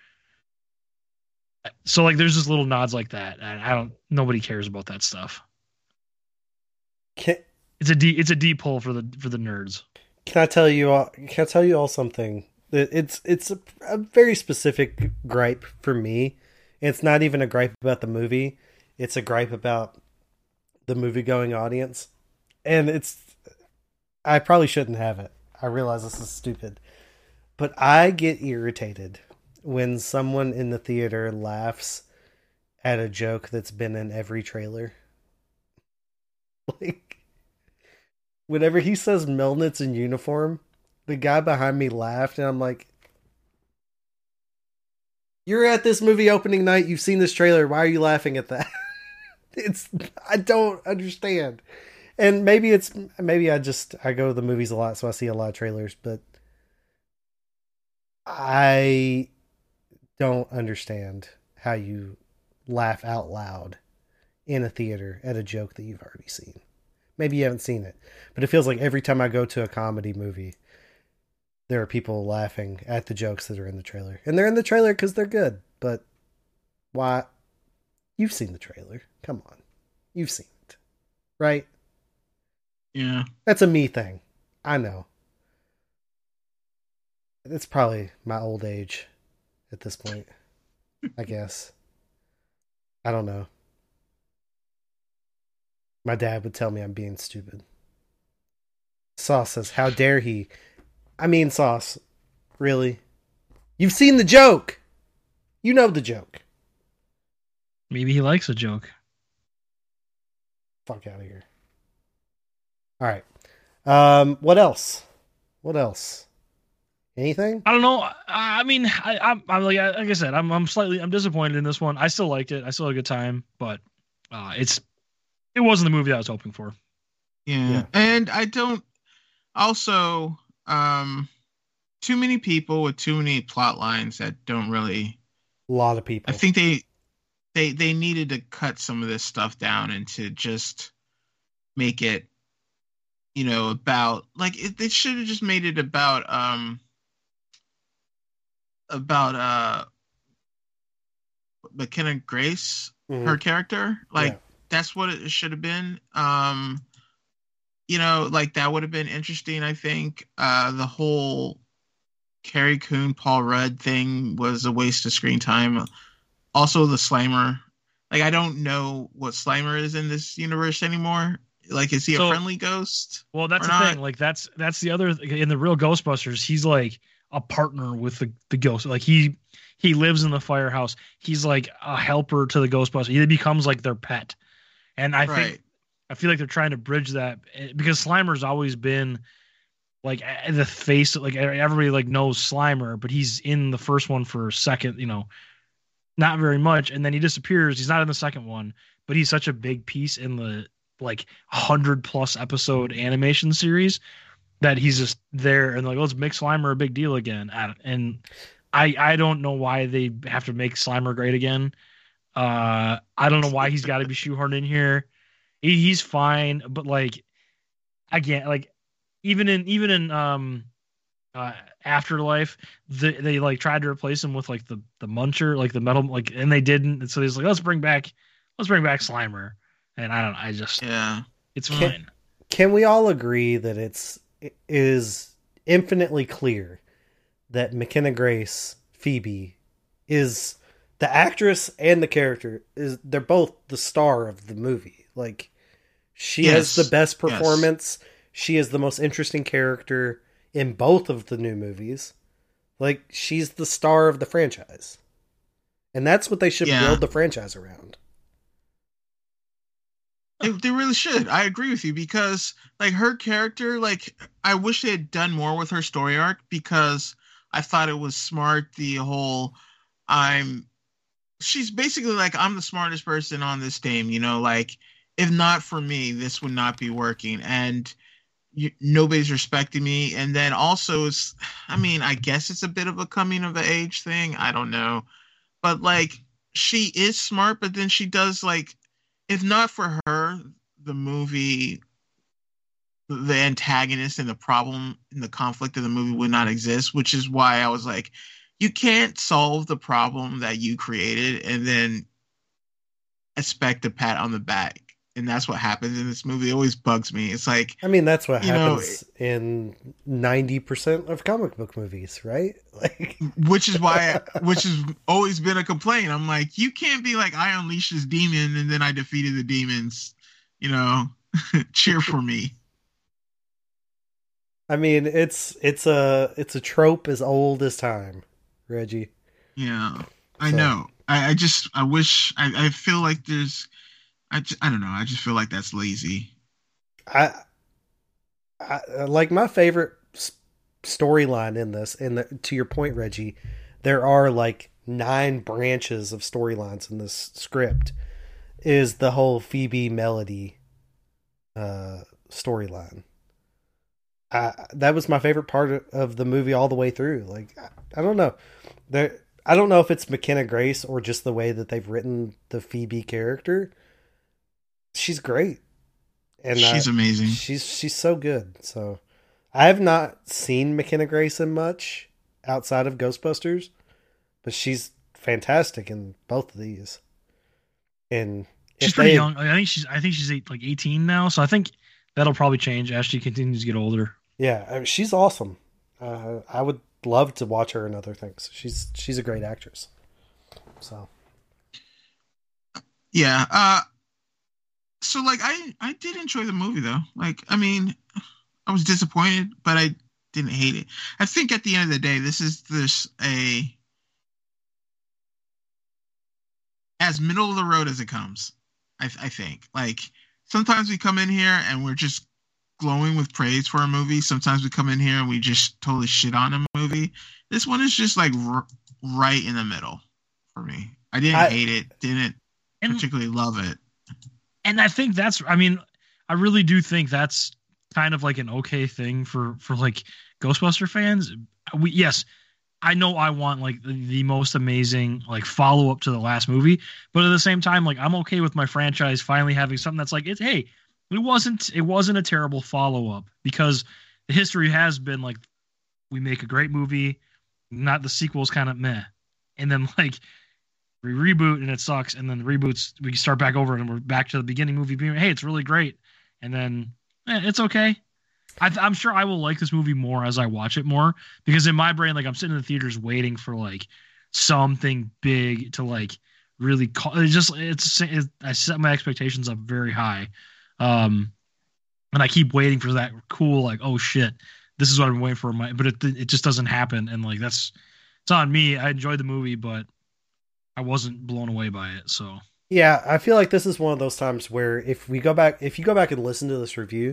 So like, there's just little nods like that, and I don't. Nobody cares about that stuff. Can, it's a deep. It's a deep pull for the for the nerds. Can I tell you all? Can I tell you all something? It's it's a, a very specific gripe for me. It's not even a gripe about the movie. It's a gripe about the movie-going audience, and it's. I probably shouldn't have it. I realize this is stupid, but I get irritated when someone in the theater laughs at a joke that's been in every trailer. Like, whenever he says Melnitz in uniform, the guy behind me laughed, and I'm like, you're at this movie opening night, you've seen this trailer, why are you laughing at that? It's, I don't understand. And maybe it's, maybe I just, I go to the movies a lot, so I see a lot of trailers, but I don't understand how you laugh out loud in a theater at a joke that you've already seen. Maybe you haven't seen it, but it feels like every time I go to a comedy movie, there are people laughing at the jokes that are in the trailer. And they're in the trailer because they're good, but why? You've seen the trailer. Come on. You've seen it. Right? Yeah. That's a me thing. I know. It's probably my old age at this point, I guess. I don't know. My dad would tell me I'm being stupid. Sauce says, how dare he? I mean, Sauce, really? You've seen the joke. You know the joke. Maybe he likes a joke. Fuck out of here. All right. Um, what else? What else? Anything? I don't know. I, I mean, I, I'm, I'm like, like I said, I'm, I'm slightly, I'm disappointed in this one. I still liked it. I still had a good time, but uh, it's, it wasn't the movie I was hoping for. Yeah. yeah. And I don't also, um, too many people with too many plot lines that don't really, a lot of people. I think they, they, they needed to cut some of this stuff down and to just make it, you know, about like it, they should have just made it about, um, about, uh, McKenna Grace, mm-hmm. her character, like, yeah. That's what it should have been. Um, you know, like that would have been interesting. I think uh, the whole Carrie Coon, Paul Rudd thing was a waste of screen time. Also, the Slimer. Like, I don't know what Slimer is in this universe anymore. Like, is he so, a friendly ghost? Well, that's the not? thing. Like, that's that's the other in the real Ghostbusters. He's like a partner with the the ghost. Like he he lives in the firehouse. He's like a helper to the Ghostbusters. He becomes like their pet. And I right. think I feel like they're trying to bridge that because Slimer's always been like the face. Like everybody like knows Slimer, but he's in the first one for a second. You know, not very much, and then he disappears. He's not in the second one, but he's such a big piece in the like hundred plus episode animation series that he's just there. And like, let's make Slimer a big deal again. And I I don't know why they have to make Slimer great again. Uh, I don't know why he's got to be shoehorned in here. He, he's fine, but like, again, like even in even in um, uh, Afterlife, the, they like tried to replace him with like the the Muncher, like the metal, like, and they didn't. And so he's like, let's bring back, let's bring back Slimer. And I don't, I just, yeah, it's can, fine. Can we all agree that it's it is infinitely clear that McKenna Grace, Phoebe, is the actress and the character is they're both the star of the movie. Like she yes. has the best performance. Yes. She is the most interesting character in both of the new movies. Like she's the star of the franchise. And that's what they should yeah. build the franchise around. They, they really should. I agree with you because like her character, like I wish they had done more with her story arc because I thought it was smart. The whole I'm she's basically like, I'm the smartest person on this team, you know, like if not for me, this would not be working. And you, nobody's respecting me. And then also it's, I mean, I guess it's a bit of a coming of age thing. I don't know. But like, she is smart, but then she does like, if not for her, the movie, the antagonist and the problem and the conflict of the movie would not exist, which is why I was like, you can't solve the problem that you created and then expect a pat on the back and that's what happens in this movie. It always bugs me. It's like, I mean, that's what you know, happens in ninety percent of comic book movies, right? Like, which is why, which has always been a complaint. I'm like, you can't be like, I unleashed this demon and then I defeated the demons. You know, cheer for me. I mean, it's it's a it's a trope as old as time, Reggie. Yeah, I So- know. I, I just, I wish, I, I feel like there's, I, just, I don't know. I just feel like that's lazy. I, I like my favorite s- storyline in this. And the, to your point, Reggie, there are like nine branches of storylines in this script. Is the whole Phoebe Melody uh, storyline? I, that was my favorite part of, of the movie all the way through. Like, I, I don't know, there. I don't know if it's McKenna Grace or just the way that they've written the Phoebe character. She's great. And She's I- amazing. She's she's so good. So I have not seen McKenna Grace in much outside of Ghostbusters, but she's fantastic in both of these. And She's if pretty they- young. I think she's I think she's eight, like eighteen now, so I think that'll probably change as she continues to get older. Yeah, I mean, she's awesome. Uh, I would love to watch her in other things. She's she's a great actress. So Yeah. Uh, so like, I, I did enjoy the movie though. Like, I mean, I was disappointed, but I didn't hate it. I think at the end of the day, this is this a as middle of the road as it comes. I, I think like sometimes we come in here and we're just glowing with praise for a movie. Sometimes we come in here and we just totally shit on a movie. This one is just like r- right in the middle for me. I didn't I- hate it. Didn't particularly love it. And I think that's, I mean, I really do think that's kind of like an okay thing for, for like Ghostbuster fans. We, yes, I know I want like the, the most amazing like follow up to the last movie, but at the same time, like I'm okay with my franchise finally having something that's like, it's, hey, it wasn't, it wasn't a terrible follow up, because the history has been like, we make a great movie, not the sequel's kind of meh. And then like, we reboot and it sucks, and then the reboots we start back over and we're back to the beginning movie being, hey, it's really great, and then eh, it's okay. I, I'm sure I will like this movie more as I watch it more, because in my brain, like I'm sitting in the theaters waiting for like something big to like really call. It's just it's, it's I set my expectations up very high, um, and I keep waiting for that cool like, oh shit, this is what I'm waiting for. My but it it just doesn't happen, and like that's it's on me. I enjoyed the movie, but I wasn't blown away by it. So yeah, I feel like this is one of those times where if we go back, if you go back and listen to this review,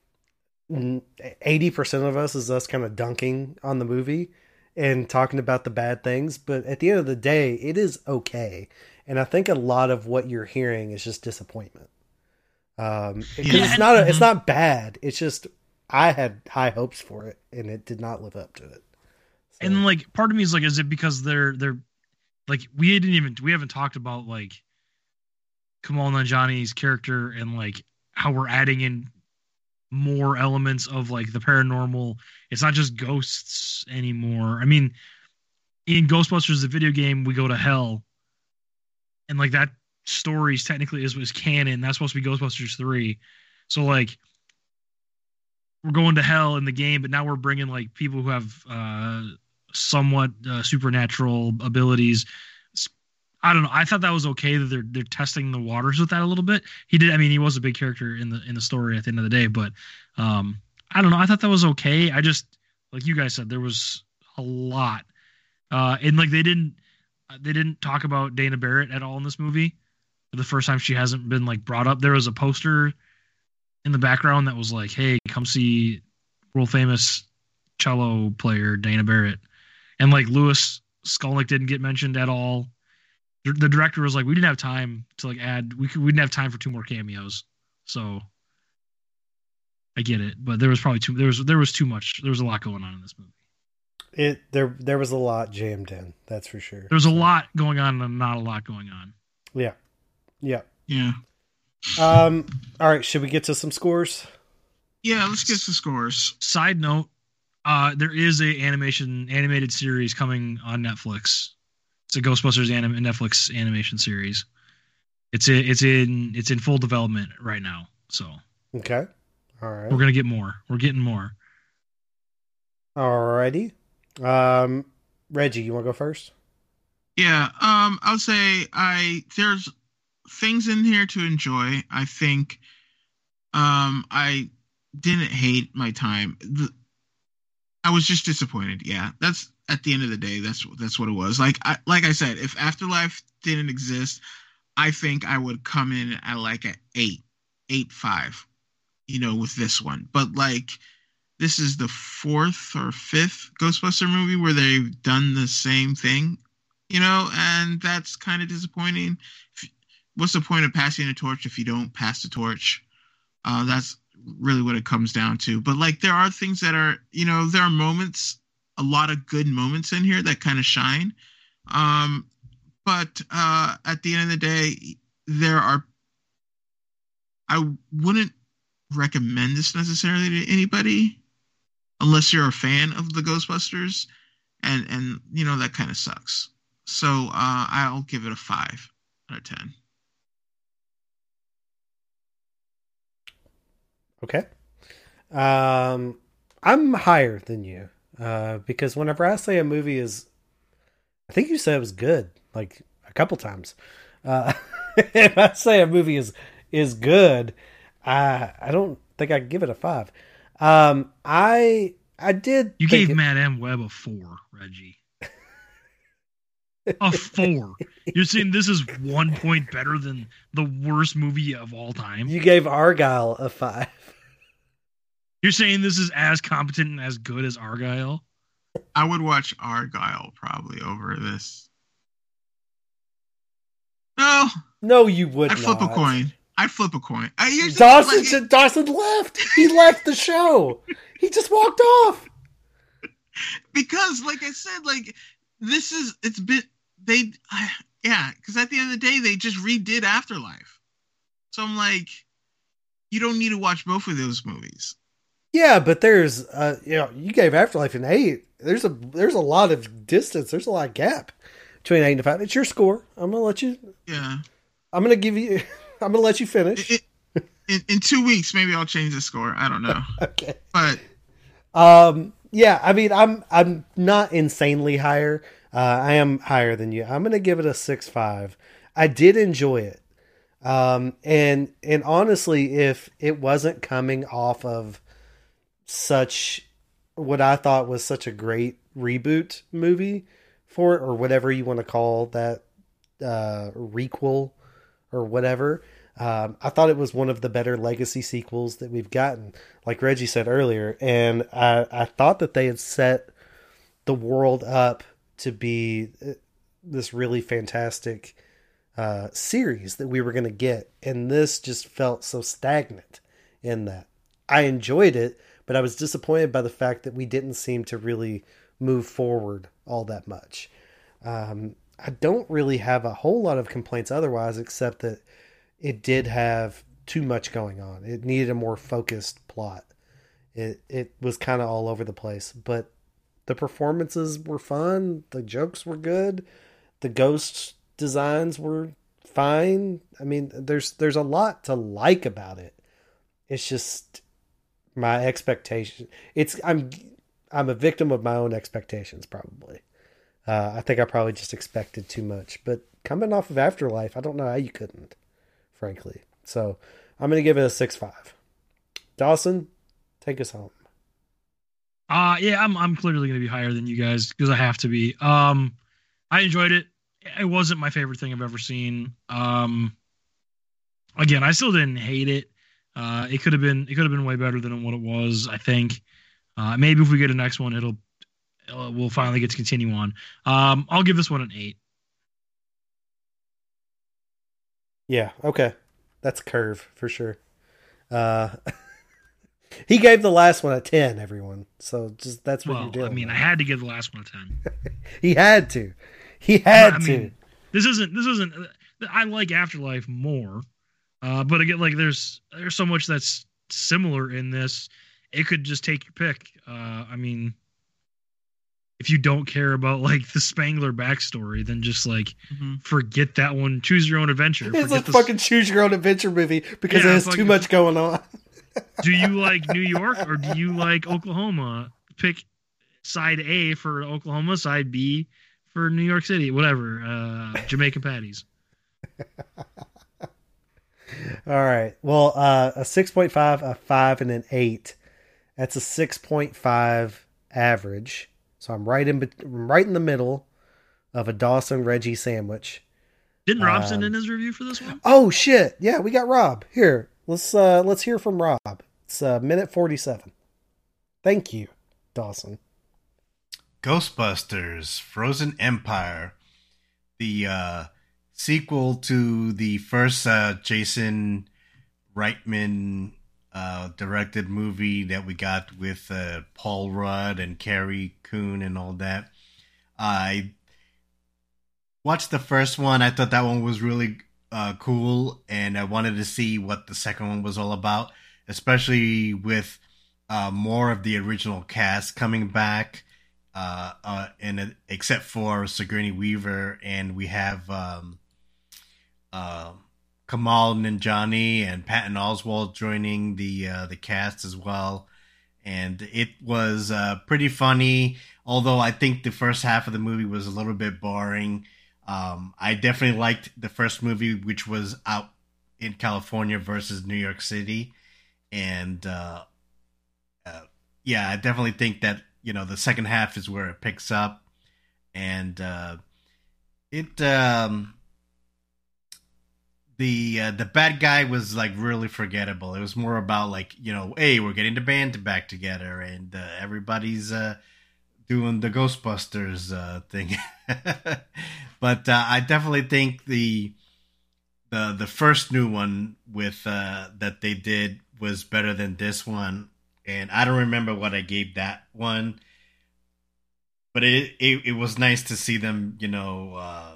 eighty percent of us is us kind of dunking on the movie and talking about the bad things. But at the end of the day, it is okay. And I think a lot of what you're hearing is just disappointment. Um, because Yeah. it's not, a, it's not bad. It's just, I had high hopes for it and it did not live up to it. and like part of me is like, is it because they're they're like we didn't even we haven't talked about like Kamal Nanjiani's character and like how we're adding in more elements of like the paranormal. It's not just ghosts anymore. I mean, in Ghostbusters, the video game, we go to hell, and like that story is technically is was canon. That's supposed to be Ghostbusters three. So like we're going to hell in the game, but now we're bringing like people who have uh, somewhat uh, supernatural abilities. I don't know. I thought that was okay that they're they're testing the waters with that a little bit. He did. I mean, he was a big character in the in the story at the end of the day, but um, I don't know. I thought that was okay. I just like you guys said, there was a lot, uh, and like they didn't they didn't talk about Dana Barrett at all in this movie. For the first time, she hasn't been like brought up. There was a poster in the background that was like, "Hey, come see world famous cello player Dana Barrett," and like Louis Skolnick didn't get mentioned at all. The, the director was like, "We didn't have time to like add. We could, we didn't have time for two more cameos." So I get it, but there was probably too there was there was too much. There was a lot going on in this movie. It there there was a lot jammed in, that's for sure. There was a lot going on and not a lot going on. Yeah. Yeah. Yeah. Um all right, should we get to some scores? Yeah, let's get some scores. Side note, uh, there is a animation animated series coming on Netflix. It's a Ghostbusters anim- Netflix animation series. It's in, it's in it's in full development right now. So okay, all right, we're gonna get more. We're getting more. Alrighty, um, Reggie, you want to go first? Yeah, um, I'll say I there's things in here to enjoy. I think, um, I didn't hate my time. The, I was just disappointed. Yeah, that's at the end of the day. That's that's what it was. Like I like I said, if Afterlife didn't exist, I think I would come in at like an eight, eight five, you know, with this one. But like, this is the fourth or fifth Ghostbuster movie where they've done the same thing, you know, and that's kind of disappointing. If, what's the point of passing a torch if you don't pass the torch? Uh, that's really what it comes down to. But like, there are things that are, you know, there are moments, a lot of good moments in here that kind of shine. Um, but uh, at the end of the day, there are, I wouldn't recommend this necessarily to anybody unless you're a fan of the Ghostbusters, and and you know that kind of sucks. So uh, I'll give it a five out of ten. Okay, um, I'm higher than you uh, because whenever I say a movie is, I think you said it was good like a couple times. Uh, if I say a movie is is good, I I don't think I can give it a five. Um, I I did. You think gave it, Madame Web a four, Reggie. A four. You're saying this is one point better than the worst movie of all time? You gave Argyle a five. You're saying this is as competent and as good as Argyle? I would watch Argyle probably over this. No, no, you would. I not. flip a coin. I flip a coin. I, Dawson, like, Dawson left. He left the show. He just walked off. Because, like I said, like this is it's been they uh, yeah. Because at the end of the day, they just redid Afterlife. So I'm like, you don't need to watch both of those movies. Yeah, but there's uh, you know, you gave Afterlife an eight. There's a there's a lot of distance. There's a lot of gap between eight and five. It's your score. I'm gonna let you. Yeah. I'm gonna give you. I'm gonna let you finish. It, it, in, in two weeks, maybe I'll change the score. I don't know. Okay. But um, yeah, I mean, I'm I'm not insanely higher. Uh, I am higher than you. I'm gonna give it a six five. I did enjoy it. Um, and and honestly, if it wasn't coming off of such what I thought was such a great reboot movie for it, or whatever you want to call that, uh, requel or whatever. Um, I thought it was one of the better legacy sequels that we've gotten, like Reggie said earlier. And I, I thought that they had set the world up to be this really fantastic uh, series that we were going to get. And this just felt so stagnant in that. I enjoyed it, but I was disappointed by the fact that we didn't seem to really move forward all that much. Um, I don't really have a whole lot of complaints otherwise, except that it did have too much going on. It needed a more focused plot. It it was kind of all over the place, but the performances were fun. The jokes were good. The ghost designs were fine. I mean, there's there's a lot to like about it. It's just my expectation. It's I'm I'm a victim of my own expectations, probably. Uh, I think I probably just expected too much. But coming off of Afterlife, I don't know how you couldn't, frankly. So I'm going to give it a six five. Dawson, take us home. Uh, yeah, I'm I'm clearly going to be higher than you guys because I have to be. Um, I enjoyed it. It wasn't my favorite thing I've ever seen. Um, again, I still didn't hate it. Uh, it could have been it could have been way better than what it was, I think. Uh, maybe if we get a next one, it'll uh, we'll finally get to continue on. Um, I'll give this one an eight. Yeah, okay. That's curve for sure. Uh, he gave the last one a ten, everyone. So just that's what well, you're doing. I mean, I had to give the last one a ten. He had to. He had I to. Mean, this isn't this isn't I like Afterlife more. Uh, but again, like there's there's so much that's similar in this. It could just take your pick. Uh, I mean, if you don't care about like the Spangler backstory, then just like mm-hmm. forget that one. Choose your own adventure. It's forget a fucking choose your own adventure movie because yeah, it has fucking, too much going on. Do you like New York or do you like Oklahoma? Pick side A for Oklahoma, side B for New York City, whatever. Uh, Jamaican patties. All right. Well, uh, a six point five, a five, and an eight. That's a six point five average. So I'm right in, I'm right in the middle of a Dawson Reggie sandwich. Didn't Rob um, send in his review for this one? Oh shit! Yeah, we got Rob here. Let's uh, let's hear from Rob. It's uh, minute forty-seven. Thank you, Dawson. Ghostbusters: Frozen Empire, the uh, sequel to the first uh, Jason Reitman uh, directed movie that we got with uh, Paul Rudd and Carrie Coon and all that. I watched the first one. I thought that one was really uh, cool, and I wanted to see what the second one was all about, especially with uh, more of the original cast coming back. Uh, uh, and except for Sigourney Weaver, and we have um, uh, Kamal Nanjiani and Patton Oswalt joining the uh, the cast as well, and it was uh, pretty funny. Although I think the first half of the movie was a little bit boring. Um, I definitely liked the first movie, which was out in California versus New York City, and uh, uh, yeah, I definitely think that. You know, the second half is where it picks up, and uh, it um, the uh, the bad guy was like really forgettable. It was more about like, you know, hey, we're getting the band back together, and uh, everybody's uh, doing the Ghostbusters uh, thing. But uh, I definitely think the the the first new one with uh, that they did was better than this one. And I don't remember what I gave that one, but it it, it was nice to see them, you know, uh,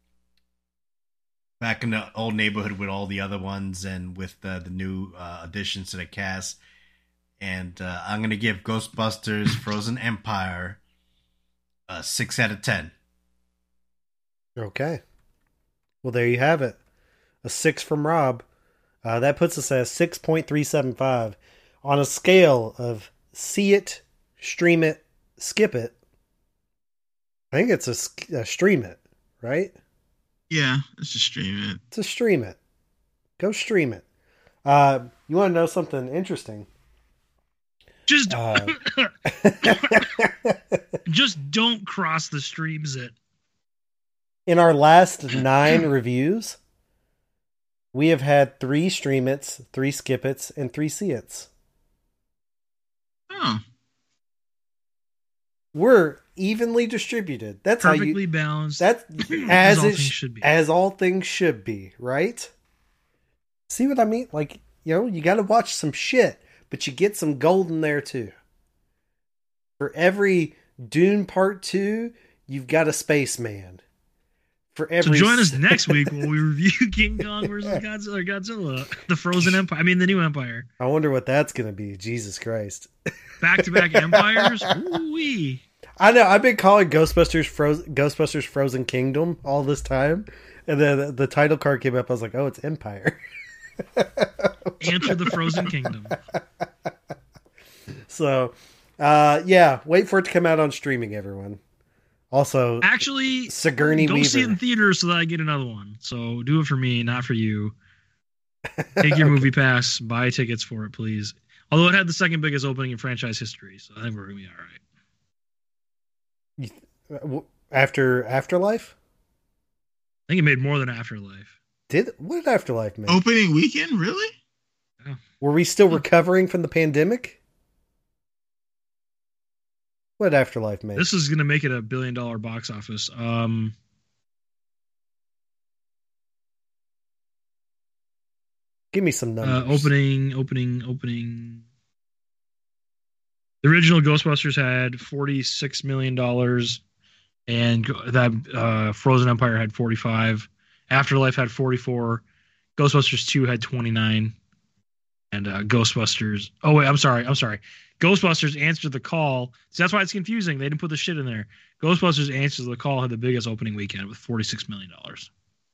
back in the old neighborhood with all the other ones and with the, the new uh, additions to the cast. And uh, I'm going to give Ghostbusters Frozen Empire a six out of ten. Okay. Well, there you have it. A six from Rob. Uh, that puts us at six point three seven five. On a scale of see it, stream it, skip it, I think it's a, a stream it, right? Yeah, it's a stream it. It's a stream it. Go stream it. Uh, you want to know something interesting? Just, uh, just don't cross the streams it. In our last nine reviews, we have had three stream its, three skip its, and three see its. Oh. We're evenly distributed. That's perfectly how you, balanced. That's as, as all it should be. As all things should be, right? See what I mean? Like, you know, you got to watch some shit, but you get some gold in there too. For every Dune Part Two, you've got a spaceman. For every so join us next week when we review King Kong versus Godzilla, Godzilla, the Frozen Empire. I mean, the new Empire. I wonder what that's going to be. Jesus Christ. Back-to-back empires? Ooh-wee. I know. I've been calling Ghostbusters Fro- Ghostbusters Frozen Kingdom all this time. And then the, the title card came up. I was like, oh, it's Empire. Enter the Frozen Kingdom. So, uh, yeah. Wait for it to come out on streaming, everyone. Also, actually, Sigourney go Weaver. see it in theaters so that I get another one. So do it for me, not for you. Take your okay. movie pass, buy tickets for it, please. Although it had the second biggest opening in franchise history, so I think we're gonna be all right. After Afterlife, I think it made more than Afterlife. Did what did Afterlife make? Opening weekend, really? Yeah. Were we still recovering from the pandemic? What did Afterlife make? This is going to make it a billion dollar box office. Um, Give me some numbers. Uh, opening, opening, opening. The original Ghostbusters had forty-six million dollars, and that uh, Frozen Empire had forty-five. Afterlife had forty-four. Ghostbusters two had twenty-nine. And uh, Ghostbusters... Oh, wait, I'm sorry. I'm sorry. Ghostbusters Answer the Call. So that's why it's confusing. They didn't put the shit in there. Ghostbusters Answer the Call had the biggest opening weekend with forty-six million dollars.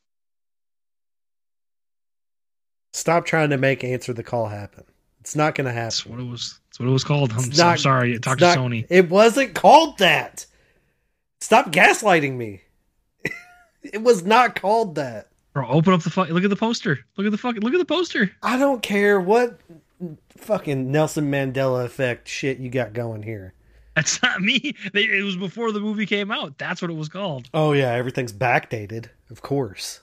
Stop trying to make Answer the Call happen. It's not going to happen. That's what it was. That's what it was called. I'm, It's so- not- I'm sorry. Talk to not- Sony. It wasn't called that. Stop gaslighting me. It was not called that. Bro, open up the fuck. Look at the poster. Look at the fucking. Look at the poster. I don't care what fucking Nelson Mandela effect shit you got going here. That's not me. They, it was before the movie came out. That's what it was called. Oh yeah, everything's backdated, of course.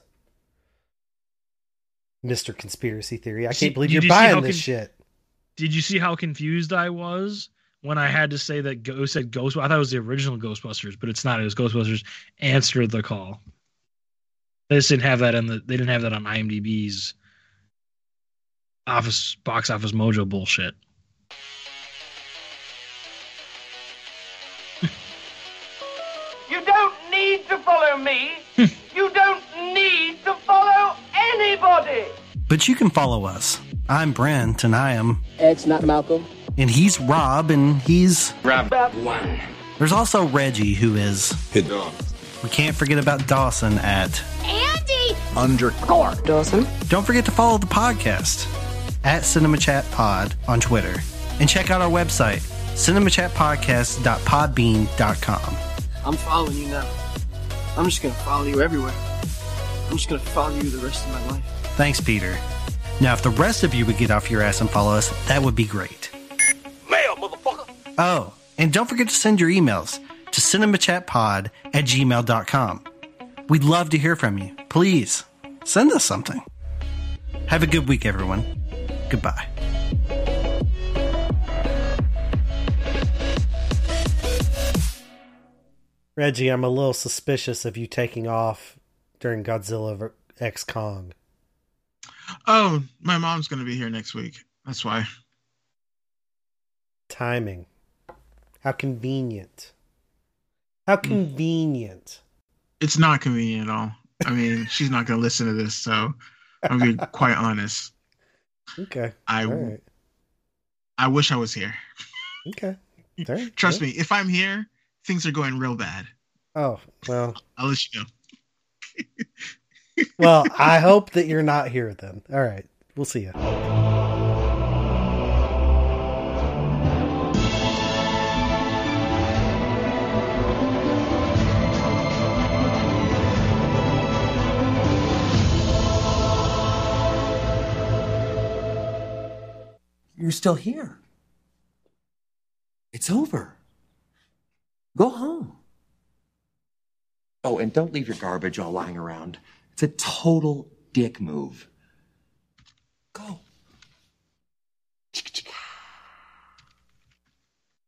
Mister Conspiracy Theory. I See, can't believe did you're you see buying how this con- shit. Did you see how confused I was when I had to say that Go said Ghost? I thought it was the original Ghostbusters, but it's not. It was Ghostbusters Answer the Call. They just didn't have that in the. They didn't have that on IMDb's office box office mojo bullshit. You don't need to follow me. You don't need to follow anybody. But you can follow us. I'm Brent, and I am... Ed's not Malcolm. And he's Rob, and he's... Rob. One. There's also Reggie, who is... Hit dog. We can't forget about Dawson at... Andy! Underscore Dawson. Don't forget to follow the podcast at Cinema Chat Pod on Twitter. And check out our website, cinema chat podcast dot podbean dot com. I'm following you now. I'm just gonna follow you everywhere. I'm just gonna follow you the rest of my life. Thanks, Peter. Now, if the rest of you would get off your ass and follow us, that would be great. Mail, motherfucker! Oh, and don't forget to send your emails to cinemachatpod at gmail dot com. We'd love to hear from you. Please, send us something. Have a good week, everyone. Goodbye. Reggie, I'm a little suspicious of you taking off during Godzilla X Kong. Oh, my mom's going to be here next week. That's why. Timing. How convenient. How convenient. It's not convenient at all. I mean, she's not going to listen to this, so I'm going to be quite honest. Okay. I, All right. I wish I was here. Okay. All right. Trust Yeah. me, if I'm here, things are going real bad. Oh, well. I'll let you know. Well, I hope that you're not here then. All right. We'll see you. You're still here. It's over. Go home. Oh, and don't leave your garbage all lying around. It's a total dick move. Go.